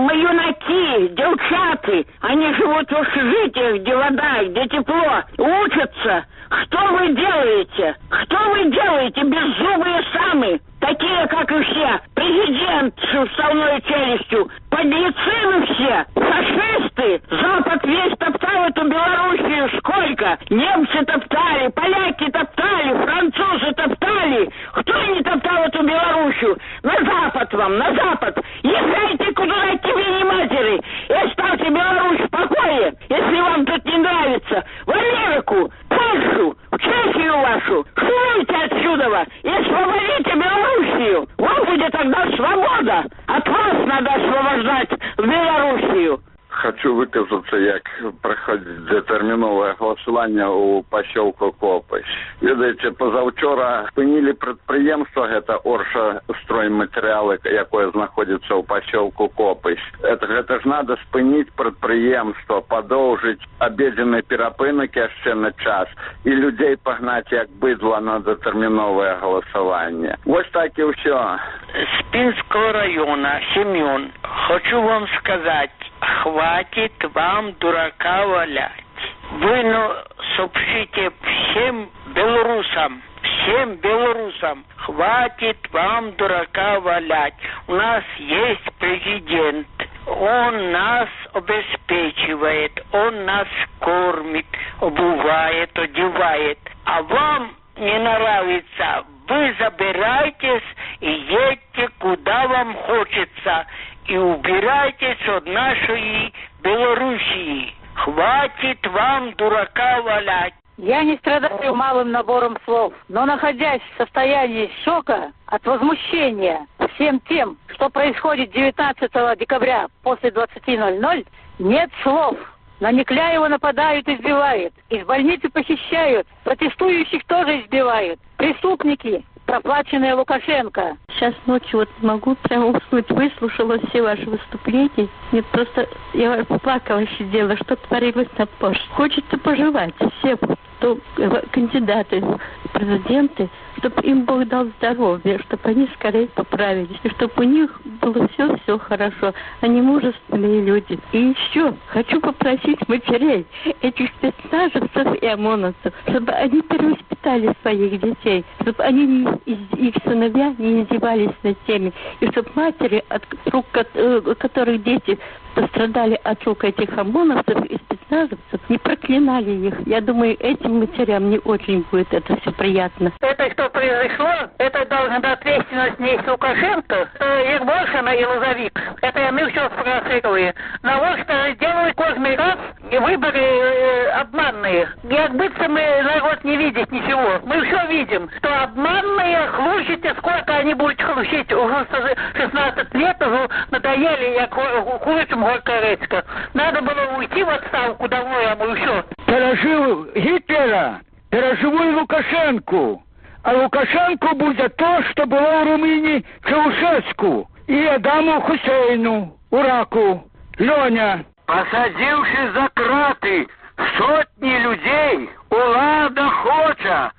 юнаки, девчаты, они живут в общежитиях, где вода, где тепло, учатся. Что вы делаете? Что вы делаете, беззубые самы? Такие, как и все. Президент с вставной челюстью. Подлецы вы все. Фашисты. Запад весь топтал эту Белоруссию. Сколько? Немцы топтали, поляки топтали, французы топтали. Кто не топтал эту Белоруссию? На Запад вам, на Запад. Езжайте куда тебе матери. И оставьте Беларусь в покое, если вам тут не нравится. В Америку, Польшу, в Чехию вашу. Шуруйте отсюда и освободите Белоруссию. Вам будет тогда свобода. От вас надо освобождать Белоруссию. Хочу выказаться, як проходить дэтэрміновае галасаванне ў пасёлку Копыш. Ведаеце, пазаўчора спынілі прадпрыемства, гэта Орша стройматэрыялы, якое знаходзіцца ў пасёлку Копыш. Это, гэта ж надо спыніць прадпрыемства, падоўжыць абедзены перапынак яшчэ на час і людзей пагнаць як быдла на дэтэрміновае галасаванне. Вось так і ўсё. С Пинского района, Семен, хочу вам сказать, хватит вам дурака валять. Вы, ну, сообщите всем белорусам, всем белорусам, хватит вам дурака валять. У нас есть президент. Он нас обеспечивает, он нас кормит, обувает, одевает. А вам не нравится, вы забирайтесь и едьте куда вам хочется. И убирайтесь от нашей Белоруссии. Хватит вам дурака валять. Я не страдаю малым набором слов, но находясь в состоянии шока от возмущения всем тем, что происходит девятнадцатого декабря после двадцати ноль-ноль, нет слов. На Некляева нападают, избивают. Из больницы похищают. Протестующих тоже избивают. Преступники, проплаченные Лукашенко. Сейчас ночью вот могу прямо уснуть. Выслушала все ваши выступления. Мне просто... Я плакала, сидела. Что творилось на почте. Хочется пожелать всем, кто кандидаты в президенты, чтобы им Бог дал здоровье, чтобы они скорее поправились. И чтобы у них было все-все хорошо. Они мужественные люди. И еще хочу попросить матерей этих спецназовцев и ОМОНовцев, чтобы они перевоспитали своих детей, чтобы они, не, их сыновья, не издевались над теми, и чтобы матери, от рук которых дети пострадали от рук этих ОМОНовцев и спецназовцев, не проклинали их. Я думаю, этим матерям не очень будет это все приятно. Это что произошло, это должна быть ответственность не Лукашенко, Ермошина и Лозовик. Это мы все спросили. На вот что делают каждый раз выборы э, обманные. Как будто мы народ не видит ничего. Мы все видим, что обманные хлущите, сколько они будут хлущить. Уже шестнадцать лет уже надоели, як хлущим горькая речка. Надо было уйти в отставку давно, а мы все. Пережил Гитлера, переживу и Лукашенку. А Лукашенко будет то, что было у Румынии Чаушеску и Адаму Хусейну, Ураку, Леня. Посадивши за краты сотни людей, улада хоча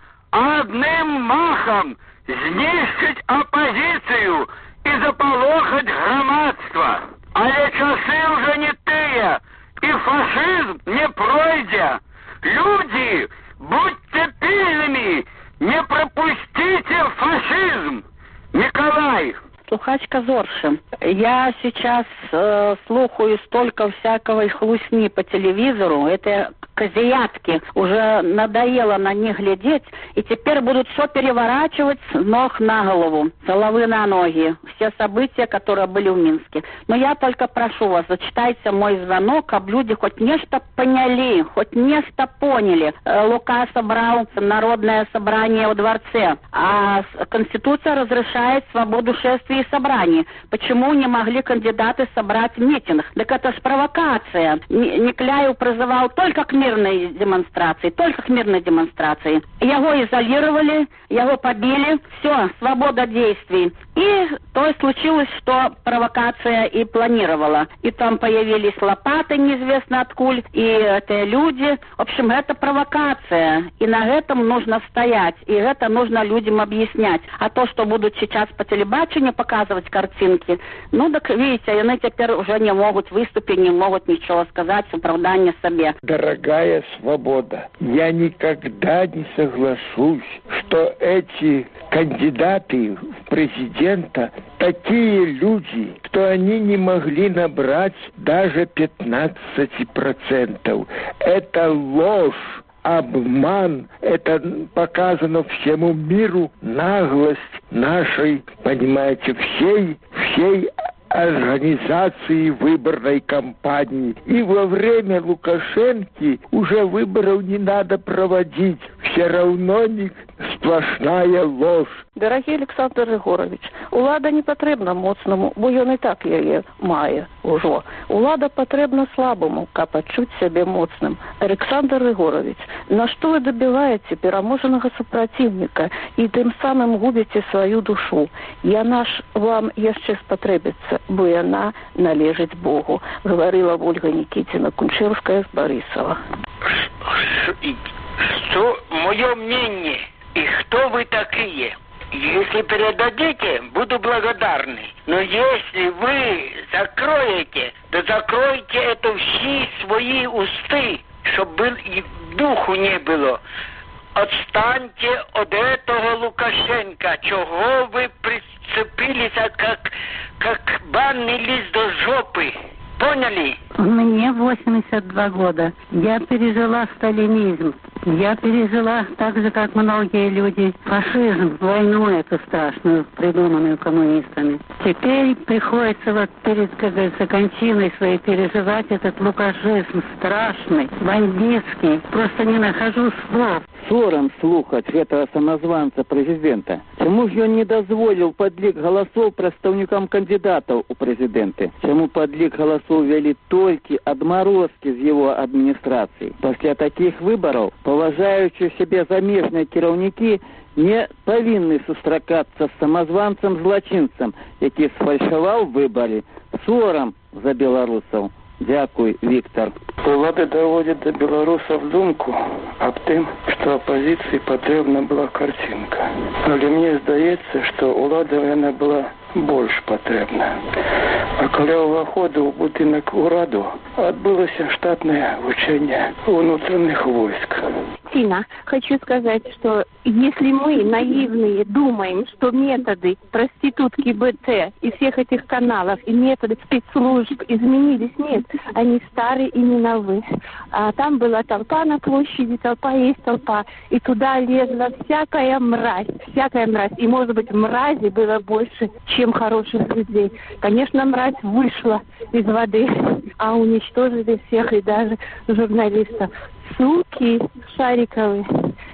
одним махом знищить оппозицию и заполохать громадство. Але часы уже не тыя, и фашизм не пройдя. Люди, будьте пильными, не пропустите фашизм. Николай. Слухачка Зорши. Я сейчас э, слухаю столько всякого хлусни по телевизору. Это козиятки. Уже надоело на них глядеть. И теперь будут все переворачивать с ног на голову, с головы на ноги. Все события, которые были в Минске. Но я только прошу вас, зачитайте мой звонок, чтобы люди хоть нечто поняли, хоть нечто поняли. Э, Лука собрал народное собрание во дворце. А Конституция разрешает свободу шествий и собраний. Почему не могли кандидаты собрать митинг? Так это ж провокация. Некляев призывал только к мирной демонстрации, только к мирной демонстрации. Его изолировали, его побили, все, свобода действий. И то есть случилось, что провокация и планировала. И там появились лопаты неизвестно откуда, и это люди. В общем, это провокация. И на этом нужно стоять. И это нужно людям объяснять. А то, что будут сейчас по телебачению показывать картинки, ну так видите, они теперь уже не могут выступить, не могут ничего сказать в оправдание себе. Дорогая свобода, я никогда не соглашусь, что эти кандидаты в президента такие люди, что они не могли набрать даже пятнадцать процентов. Это ложь, обман, это показано всему миру, наглость нашей, понимаете, всей, всей организации выборной кампании. И во время Лукашенки уже выборов не надо проводить. Все равно не сплошная ложь. Дорогий Олександр Григорович, улада не потрібна моцному, бо ён і так її має уже. Улада потрібна слабому, каб адчуць себе моцным. Александр Григорович, на что вы добиваете пераможенного сопротивника и тем самым губите свою душу? Яна ж вам яшчэ спотребится, бо яна належить Богу, говорила Ольга Никитина Кунчевская с Борисова. Что мое мнение и кто вы такие? Если передадите, буду благодарны. Но если вы закроете, то закройте это все свои усты, чтобы духу не было. Отстаньте от этого Лукашенко. Чего вы прицепились, как, как банный лист до жопы? Поняли? Мне восемьдесят два года. Я пережила сталинизм. Я пережила так же, как многие люди, фашизм, войну эту страшную, придуманную коммунистами. Теперь приходится вот перед, как говорится, кончиной своей переживать этот лукашизм страшный, бандитский. Просто не нахожу слов. Сором слухать этого самозванца президента. Чему ж он не дозволил подлік голосов представникам кандидатов у президенты? Чему подлік голосов вели только отморозки из его администрации? После таких выборов, поважающие себе замежные кіраўнікі не повинны сустракаться с самозванцем-злочинцем, який сфальшивал выборы. Сором за белорусов. Дякую, Виктор. Улады доводят до белорусов думку об тем, что оппозиции потребна была картинка. Але мне здається, что уладам она была больше потребна. А когда уваходу в будинок ураду отбылось штатное учение внутренних войск. Тина, хочу сказать, что если мы, наивные, думаем, что методы проститутки БТ и всех этих каналов и методы спецслужб изменились, нет, они старые и не новые. А там была толпа на площади, толпа есть толпа, и туда лезла всякая мразь, всякая мразь. И, может быть, мрази было больше, чем хороших людей. Конечно, мразь вышла из воды, а уничтожили всех и даже журналистов. Суки шариковые.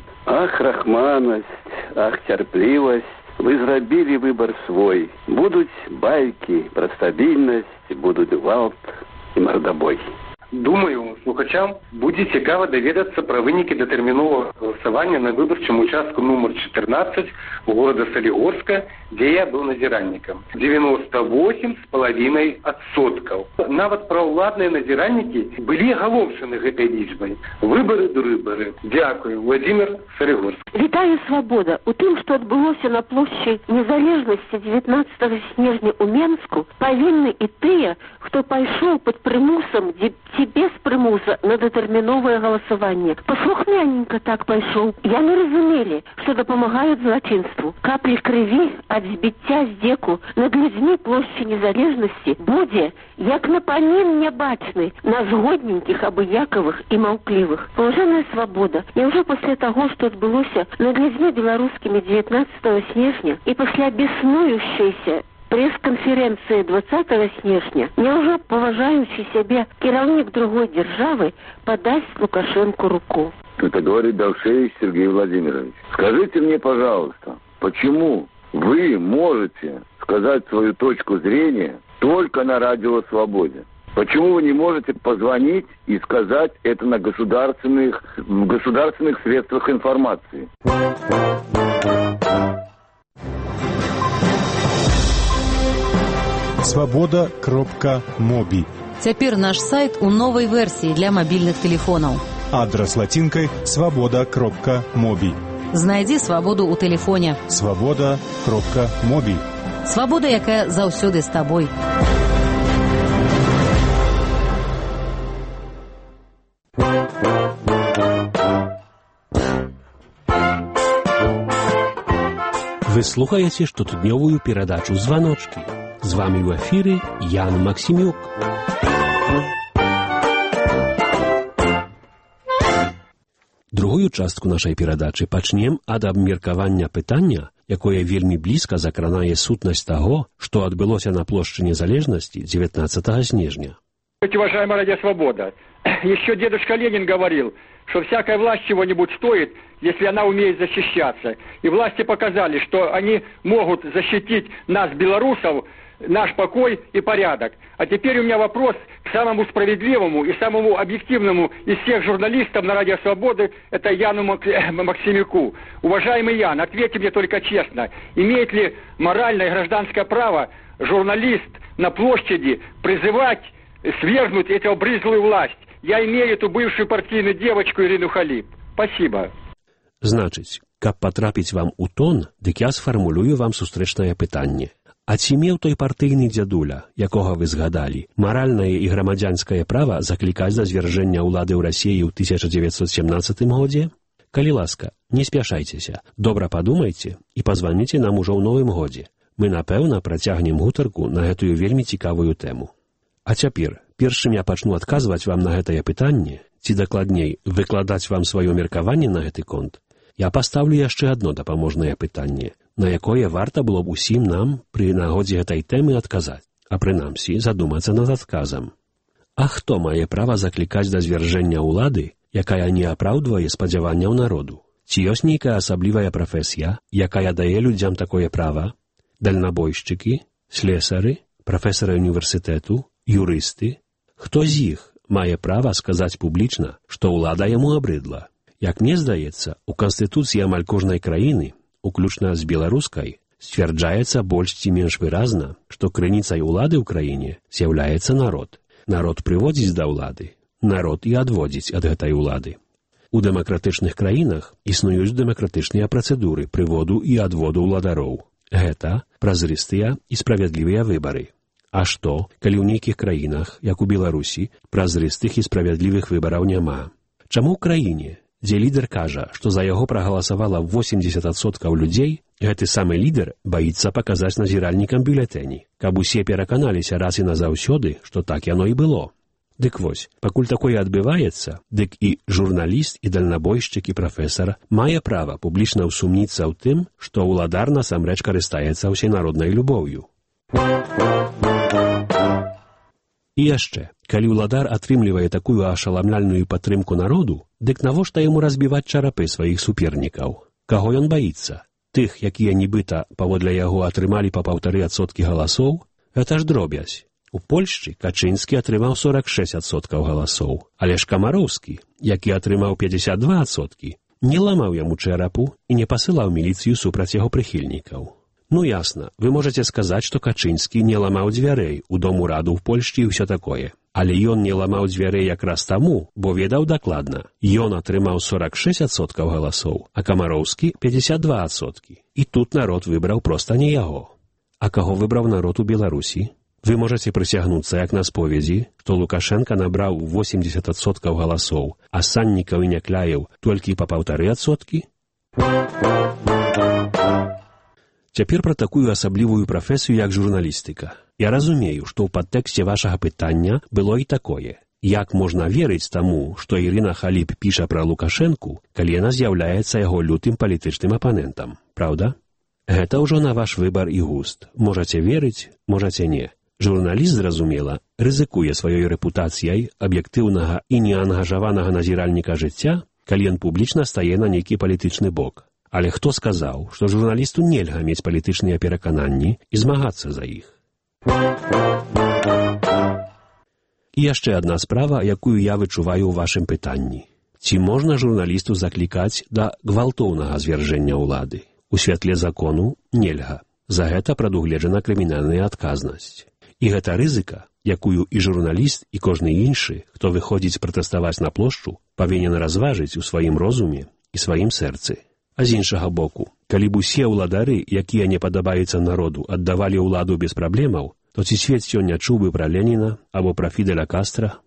Ах, рахманность, ах, терпливость. Вы зрабілі выбор свой. Будут байки про стабильность, будут гвалт и мордобой. Думаю, слухачам будзе цікава даведацца пра вынікі датэрміновага галасавання на выбарчым участку нумар чатырнаццаць у города Солигорска, дзе я быў назіральнікам. девяносто восемь с половиной адсоткаў. Нават праўладныя назіральнікі былі агаломшаны гэтай лічбай. Выбары дурыбары. Дякую, Владимир, Солигорск. Вітаю, свобода. У тым, што адбылося на плошчы незалежнасці девятнадцатого снежня ў Менску, павінны і тыя, хто пайшоў пад прымусам ці без прымуса на датэрміновае галасаванне. Паслухмяненька так пайшоў. Яны разумелі, што дапамагаюць злачынству. Каплі крыві ад збіцця здзеку над людзьмі плошчы незалежнасці будзе, як напамін нябачны на згодненькіх, абыякавых і маўклівых. Паважаная свабода, няўжо пасля таго, што адбылося над людзьмі беларускімі девятнадцатого снежня і пасля беснуючейся пресс-конференции двадцатого снежня, няўжо поважающий себя кіраўнік другой державы подасть Лукашенко руку? Это говорит Давшевич Сергей Владимирович. Скажите мне, пожалуйста, почему вы можете сказать свою точку зрения только на радио «Свободе»? Почему вы не можете позвонить и сказать это на государственных, в государственных средствах информации? свобода кропка моби. Цяпер наш сайт у новай версіі для мабільных тэлефонаў. Адрас латинкой свобода кропка моби. Знайдзі свабоду ў тэлефоне. свобода кропка моби. Свабода, якая заўсёды з табой. Вы слухаеце штотыднёвую перадачу «Званочки». З вами ў эфіры Ян Максімюк. Другую частку нашай перадачы пачнем ад абмеркавання пытання, якое вельмі блізка закранае сутнасць таго, што адбылося на плошчы незалежнасці девятнадцатого снежня. Уважаемая Радио Свобода, еще дедушка Ленин говорил, что всякая власть чего-нибудь стоит, если она умеет защищаться. И власти показали, что они могут защитить нас, белорусов, наш покой и порядок. А теперь у меня вопрос к самому справедливому и самому объективному из всех журналистов на Радио Свободы, это Яну Максимюку. Уважаемый Ян, ответьте мне только честно, имеет ли моральное и гражданское право журналист на площади призывать свергнуть эту обрызлую власть? Я имею эту бывшую партийную девочку Ирину Халип. Спасибо. Значыць, каб патрапіць вам у тон, дык я сфармулюю вам сустрэчнае пытанне. А ці меў той партыйны дзядуля, якога вы згадалі, маральнае і грамадзянскае права заклікаць да звяржэння ўлады ў Расіі ў тысяча дзевятьсот семнадцатым годзе? Калі ласка, не спяшайцеся, добра падумайце і пазваніце нам ужо ў новым годзе. Мы, напэўна, працягнем гутарку на гэтую вельмі цікавую тэму. А цяпер Перш чым я пачну адказваць вам на гэтае пытанне, ці дакладней, выкладаць вам сваё меркаванне на гэты конт, я пастаўлю яшчэ адно дапаможнае пытанне, на якое варта было б усім нам пры нагодзе гэтай тэмы адказаць, а прынамсі задумацца над адказам. А хто мае права заклікаць да звяржэння ўлады, якая не апраўдвае спадзяванняў народу? Ці ёсць нейкая асаблівая прафесія, якая дае людзям такое права? Дальнабойшчыкі, слесары, прафесары універсітэту, юрысты? Хто з іх мае права сказаць публічна, што ўлада яму абрыдла? Як мне здаецца, у Канстытуцыі амаль кожнай краіны, уключна з беларускай, сцвярджаецца больш ці менш выразна, што крыніцай улады ў краіне з'яўляецца народ. Народ прыводзіць да ўлады, народ і адводзіць ад гэтай улады. У дэмакратычных краінах існуюць дэмакратычныя працэдуры прыводу і адводу ўладароў. Гэта празрыстыя і справядлівыя выбары. А што, калі ў нейкіх краінах, як у Беларусі, празрыстых і справядлівых выбараў няма? Чаму ў краіне, дзе лідар кажа, што за яго прагаласавала восемьдесят адсоткаў людзей, гэты самы лідар баіцца паказаць назіральнікам бюлетэні, каб усе пераканаліся раз і назаўсёды, што так яно і было. Дык вось, пакуль такое адбываецца, дык і журналіст, і дальнабойшчык, і прафесар мае права публічна ўсумніцца ў тым, што ўладар насамрэч карыстаецца ўсенароднай любоўю. І яшчэ, калі ўладар атрымлівае такую ашаламляльную падтрымку народу, дык навошта яму разбіваць чарапы сваіх супернікаў? Каго ён баіцца? Тых, якія нібыта паводле яго атрымалі па паўтары адсоткі галасоў? Гэта ж дробязь. У Польшчы Качынскі атрымаў сорок шэсць адсоткаў галасоў, але ж Камароўскі, які атрымаў пятьдесят два адсоткі, не ламаў яму чэрапу і не пасылаў міліцыю супраць яго прыхільнікаў. Ну ясна, вы можаце сказаць, што Качынскі не ламаў дзвярэй у Дом ураду ў Польшчы і ўсё такое. Але ён не ламаў дзвярэй якраз таму, бо ведаў дакладна. Ён атрымаў сорок шэсць адсоткаў галасоў, а Камароўскі пятьдесят два адсоткі. І тут народ выбраў проста не яго. А каго выбраў народ у Беларусі? Вы можаце прысягнуцца, як на споведзі, што Лукашенка набраў восемьдесят адсоткаў галасоў, а Саннікаў і Някляеў толькі па паўтары адсоткі? Цяпер пра такую асаблівую прафесію, як журналістыка. Я разумею, што ў падтэксце вашага пытання было і такое. Як можна верыць таму, што Ірына Халіп піша пра Лукашэнку, калі яна з'яўляецца яго лютым палітычным апанентам, праўда? Гэта ўжо на ваш выбар і густ. Можаце верыць, можаце не. Журналіст, зразумела, рызыкуе сваёй рэпутацыяй аб'ектыўнага і неангажаванага назіральніка жыцця, калі ён публічна стае на нейкі палітычны бок. Але хто сказаў, што журналісту нельга мець палітычныя перакананні і змагацца за іх? І яшчэ адна справа, якую я вычуваю ў вашым пытанні. Ці можна журналісту заклікаць да гвалтоўнага звяржэння ўлады? У святле закону нельга. За гэта прадугледжана крымінальная адказнасць. І гэта рызыка, якую і журналіст, і кожны іншы, хто выходзіць пратэставаць на плошчу, павінен разважыць у сваім розуме і сваім сэрцы. А з іншага боку, калі б усе ўладары, якія не падабаюцца народу, аддавалі ўладу без праблемаў, то ці свет сёння чуў бы пра Леніна або пра Фідэля Кастра?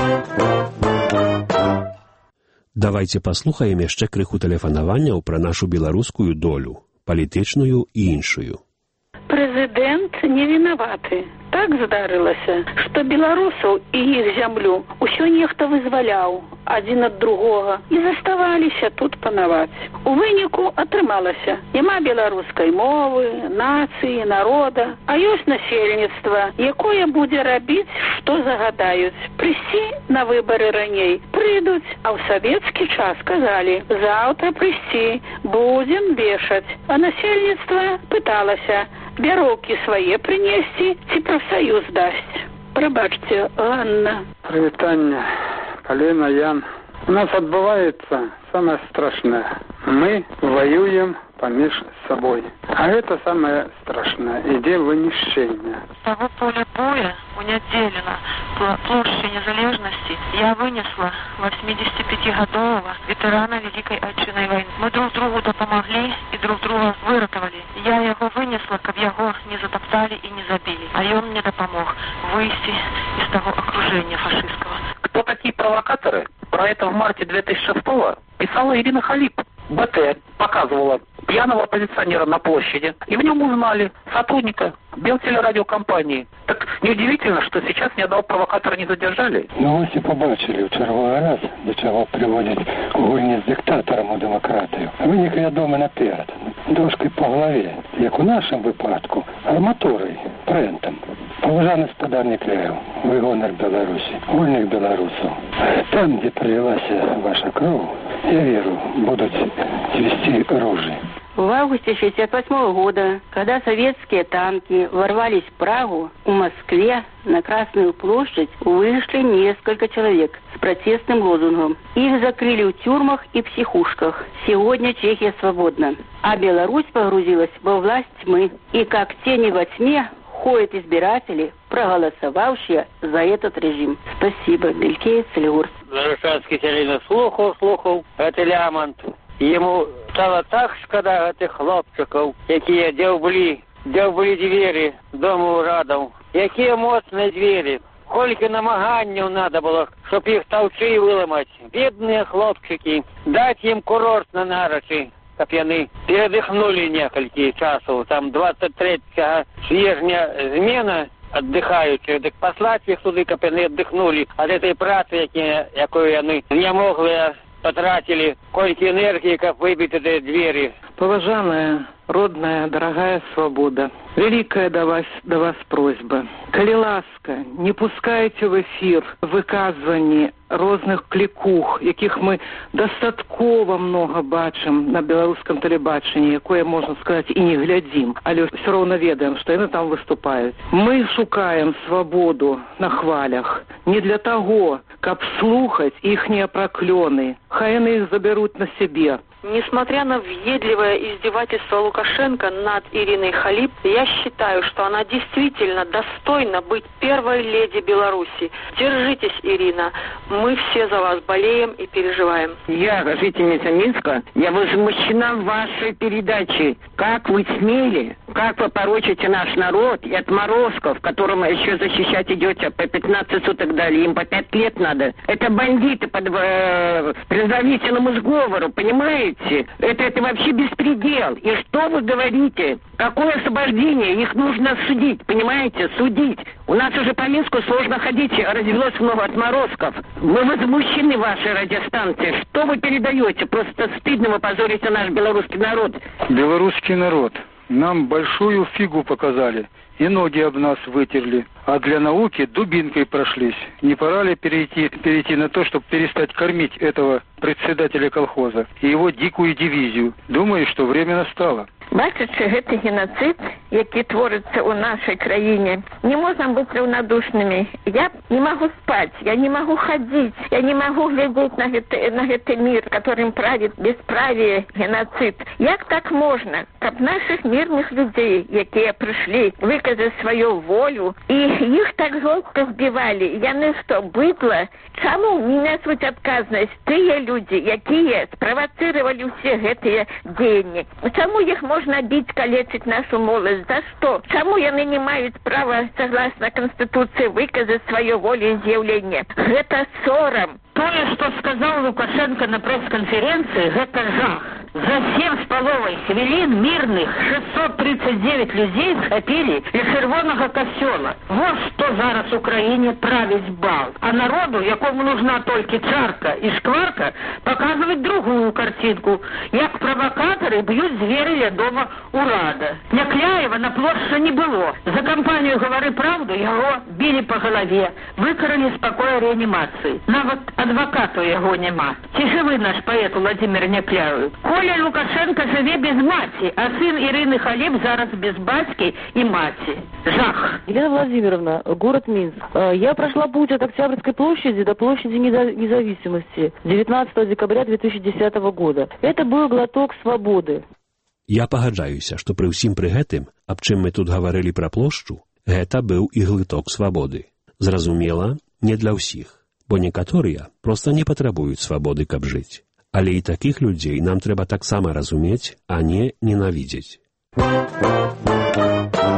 Давайце паслухаем яшчэ крыху тэлефанаванняў пра нашу беларускую долю, палітычную і іншую. Прэзідэнт не вінаваты. Так здарылася, што беларусаў і іх зямлю усё нехта вызваляў адзін ад другога і заставаліся тут панаваць. У выніку атрымалася. Няма беларускай мовы, нацыі, народа, а ёсць насельніцтва, якое будзе рабіць, што загадаюць. Прыйсці на выбары раней прыйдуць, а ў савецкі час казалі: заўтра прыйсці, будзем вешаць. А насельніцтва пыталася: бяроўкі свае прынесці ці прафсаюз дасць. Прабачце, Ганна. Прывітанне, Палена, Ян. У нас адбываецца самае страшнае. Мы воюем паміж сабой. А гэта самае страшнае. Ідзе вынішчэнне. С того поля боя у нядзелю на плошчы Незалежнасці я вынесла восьмидесятипятигодового ветэрана Великой Отчинной войны. Мы друг другу дапамаглі і друг друга выратавалі. Я яго вынесла, каб яго не затапталі і не забілі. А ён мне дапамог выйсці из того окружения фашистского. Кто такие провокаторы? Про это в марте две тысячи шестого писала Ирина Халип. БТ показывала пьяного оппозиционера на площади, и в нем узнали сотрудника Белтелерадиокомпании. Так неудивительно, что сейчас ни одного провокатора не задержали. Ну ось і побачили в черговий раз, до чого приводять гульні з диктатором у демократію. Винік відомий наперед. Дошки по голові, як у нашому випадку, арматурою, прентом. Поважаний господар Некляєв, ви гонор Білорусі, вольних білорусів. Там, де пролилася ваша кров, я вірю, будуть цвести ружи. В августе шестьдесят восьмого года, когда советские танки ворвались в Прагу, в Москве на Красную площадь вышли несколько человек с протестным лозунгом. Их закрыли в тюрьмах и психушках. Сегодня Чехия свободна, а Беларусь погрузилась во власть тьмы. И как тени во тьме ходят избиратели, проголосовавшие за этот режим. Спасибо. Белькеев, Солигорск. Зарушанский Терина слухав, слухав, это Лямонт. Йому стало так шкода гэтых хлопчиков, якія дзе былі, дзе былі двери дому урадаў. Якія моцныя двери. Колькі намаганняў надо было, чтоб іх таўчы выламаць. Бедныя хлопчики. Даць ім курорт на нарачы, каб яны перадыхнули некалькі часаў. Там двадцать третьего снежня змена отдыхаючи, дык паслаць іх туды, каб яны аддыхнули ад этой працы, якую яны не моглыя потратили, колькі энергии, как выбить эти двери. Поважанная, родная, дорогая свобода, великая до вас, до вас просьба. Коли ласка, не пускайте в эфир выказываний розных кликух, яких мы достатково много бачим на белорусском телебаченні, якое, можно сказать, и не глядим, але все равно ведаем, что они там выступают. Мы шукаем свободу на хвалях не для того, каб слухать ихние проклёны, хай они их заберут на себе. Несмотря на въедливое издевательство Лукашенко над Ириной Халип, я считаю, что она действительно достойна быть первой леди Беларуси. Держитесь, Ирина. Мы все за вас болеем и переживаем. Я, жительница Минска, я возмущена вашей передачей. Как вы смели, как вы порочите наш народ и отморозков, которым еще защищать идете, по пятнадцать суток дали, им по пять лет надо. Это бандиты под э, предварительному сговору, понимаете? Это, это вообще беспредел. И что вы говорите? Какое освобождение? Их нужно судить, понимаете? Судить. У нас уже по Минску сложно ходить, развелось много отморозков. Мы возмущены вашей радиостанцией. Что вы передаете? Просто стыдно, вы позорите наш белорусский народ. Белорусский народ. Нам большую фигу показали. И ноги об нас вытерли. А для науки дубинкой прошлись. Не пора ли перейти, перейти на то, чтобы перестать кормить этого председателя колхоза и его дикую дивизию? Думаю, что время настало. Бачачи гэты геноцид, які творится у нашей краине, не можем быть равнодушными. Я не могу спать, я не могу ходить, я не могу глядеть на гэты, на гэты мир, которым правит бесправие, геноцид. Як так можно, каб наших мирных людей, якія пришли выказать свою волю, и их так жестко сбивали, яны что, быдло? Чему не несут отказность тыя люди, якія спровоцировали все гэтые дзеянні? Чему их можно Можно бить, калечить нашу молодь. За что? Чему яны не имеют права, согласно Конституции, выказать свою волю и заявление? Это сором. То, что сказал Лукашенко на пресс-конференции, это жах. За семь с половой хвилин мирных шестьсот тридцать девять людей схопили из червоного костела. Вот что зараз Украине править бал. А народу, якому нужна только чарка и шкварка, показывать другую картинку. Як провокаторы бьют зверя дома урада. Някляева на площади не было. За компанию «Говори правду» его били по голове, выкрали с покоя реанимации. Нават адвокату его нема. Тиховый наш поэт Владимир Някляев. Коля Лукашенко живе без мати, а сын Ирины Халип зараз без батьки и мати. Жах. Елена Владимировна, город Минск. Я прошла путь от Октябрьской площади до площади Независимости девятнадцатого декабря две тысячи десятого года. Это был глоток свободы. Я пагаджаюся, што пры ўсім пры гэтым, аб чым мы тут гаварылі пра плошчу, гэта быў і глыток свабоды. Зразумела, не для ўсіх, бо некаторыя проста не патрабуюць свабоды, каб жыць. Але і такіх людзей нам трэба таксама разумець, а не ненавідзець.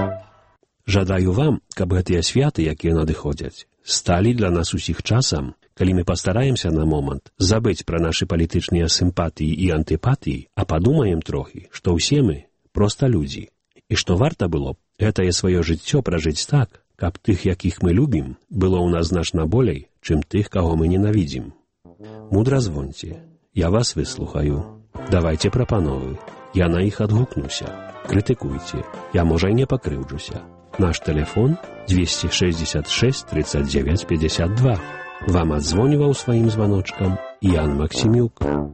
Жадаю вам, каб гэтыя святы, якія надыходзяць, сталі для нас усіх часам, калі мы пастараемся на момант забыць пра нашы палітычныя сімпатыі і антыпатыі, а падумаем трохі, што ўсе мы проста людзі, і што варта было б гэтае сваё жыццё пражыць так, каб тых, якіх мы любім, было ў нас значна болей, чым тых, каго мы ненавідзім. Мудра звоньце, я вас выслухаю. Давайце прапановы, я на іх адгукнуся. Крытыкуйце, я, можа, і не пакрыўджуся. Наш тэлефон двести шестьдесят шесть тридцать девять пятьдесят два. Вам адзвоніваў сваім званочкам Ян Максімюк.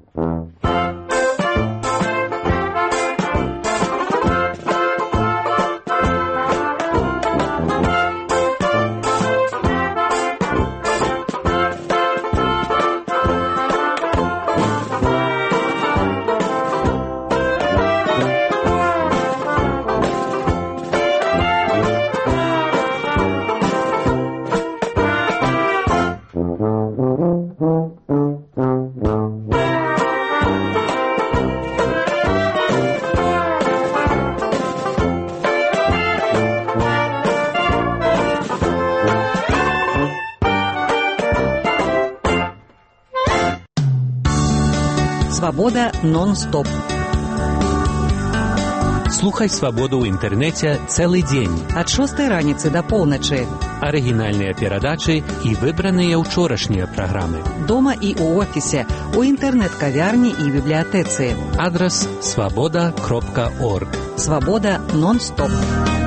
Свабода нон-стоп. Слухай свабоду ў інтэрнэце цэлы дзень. Ад шостай раніцы да поўначы. Арыгінальныя перадачы і выбраныя ўчорашнія праграмы. Дома і ў офісе, у інтэрнэт-кавярні і бібліятэцы. Адрас свабода кропка орг. Свабода нон-стоп.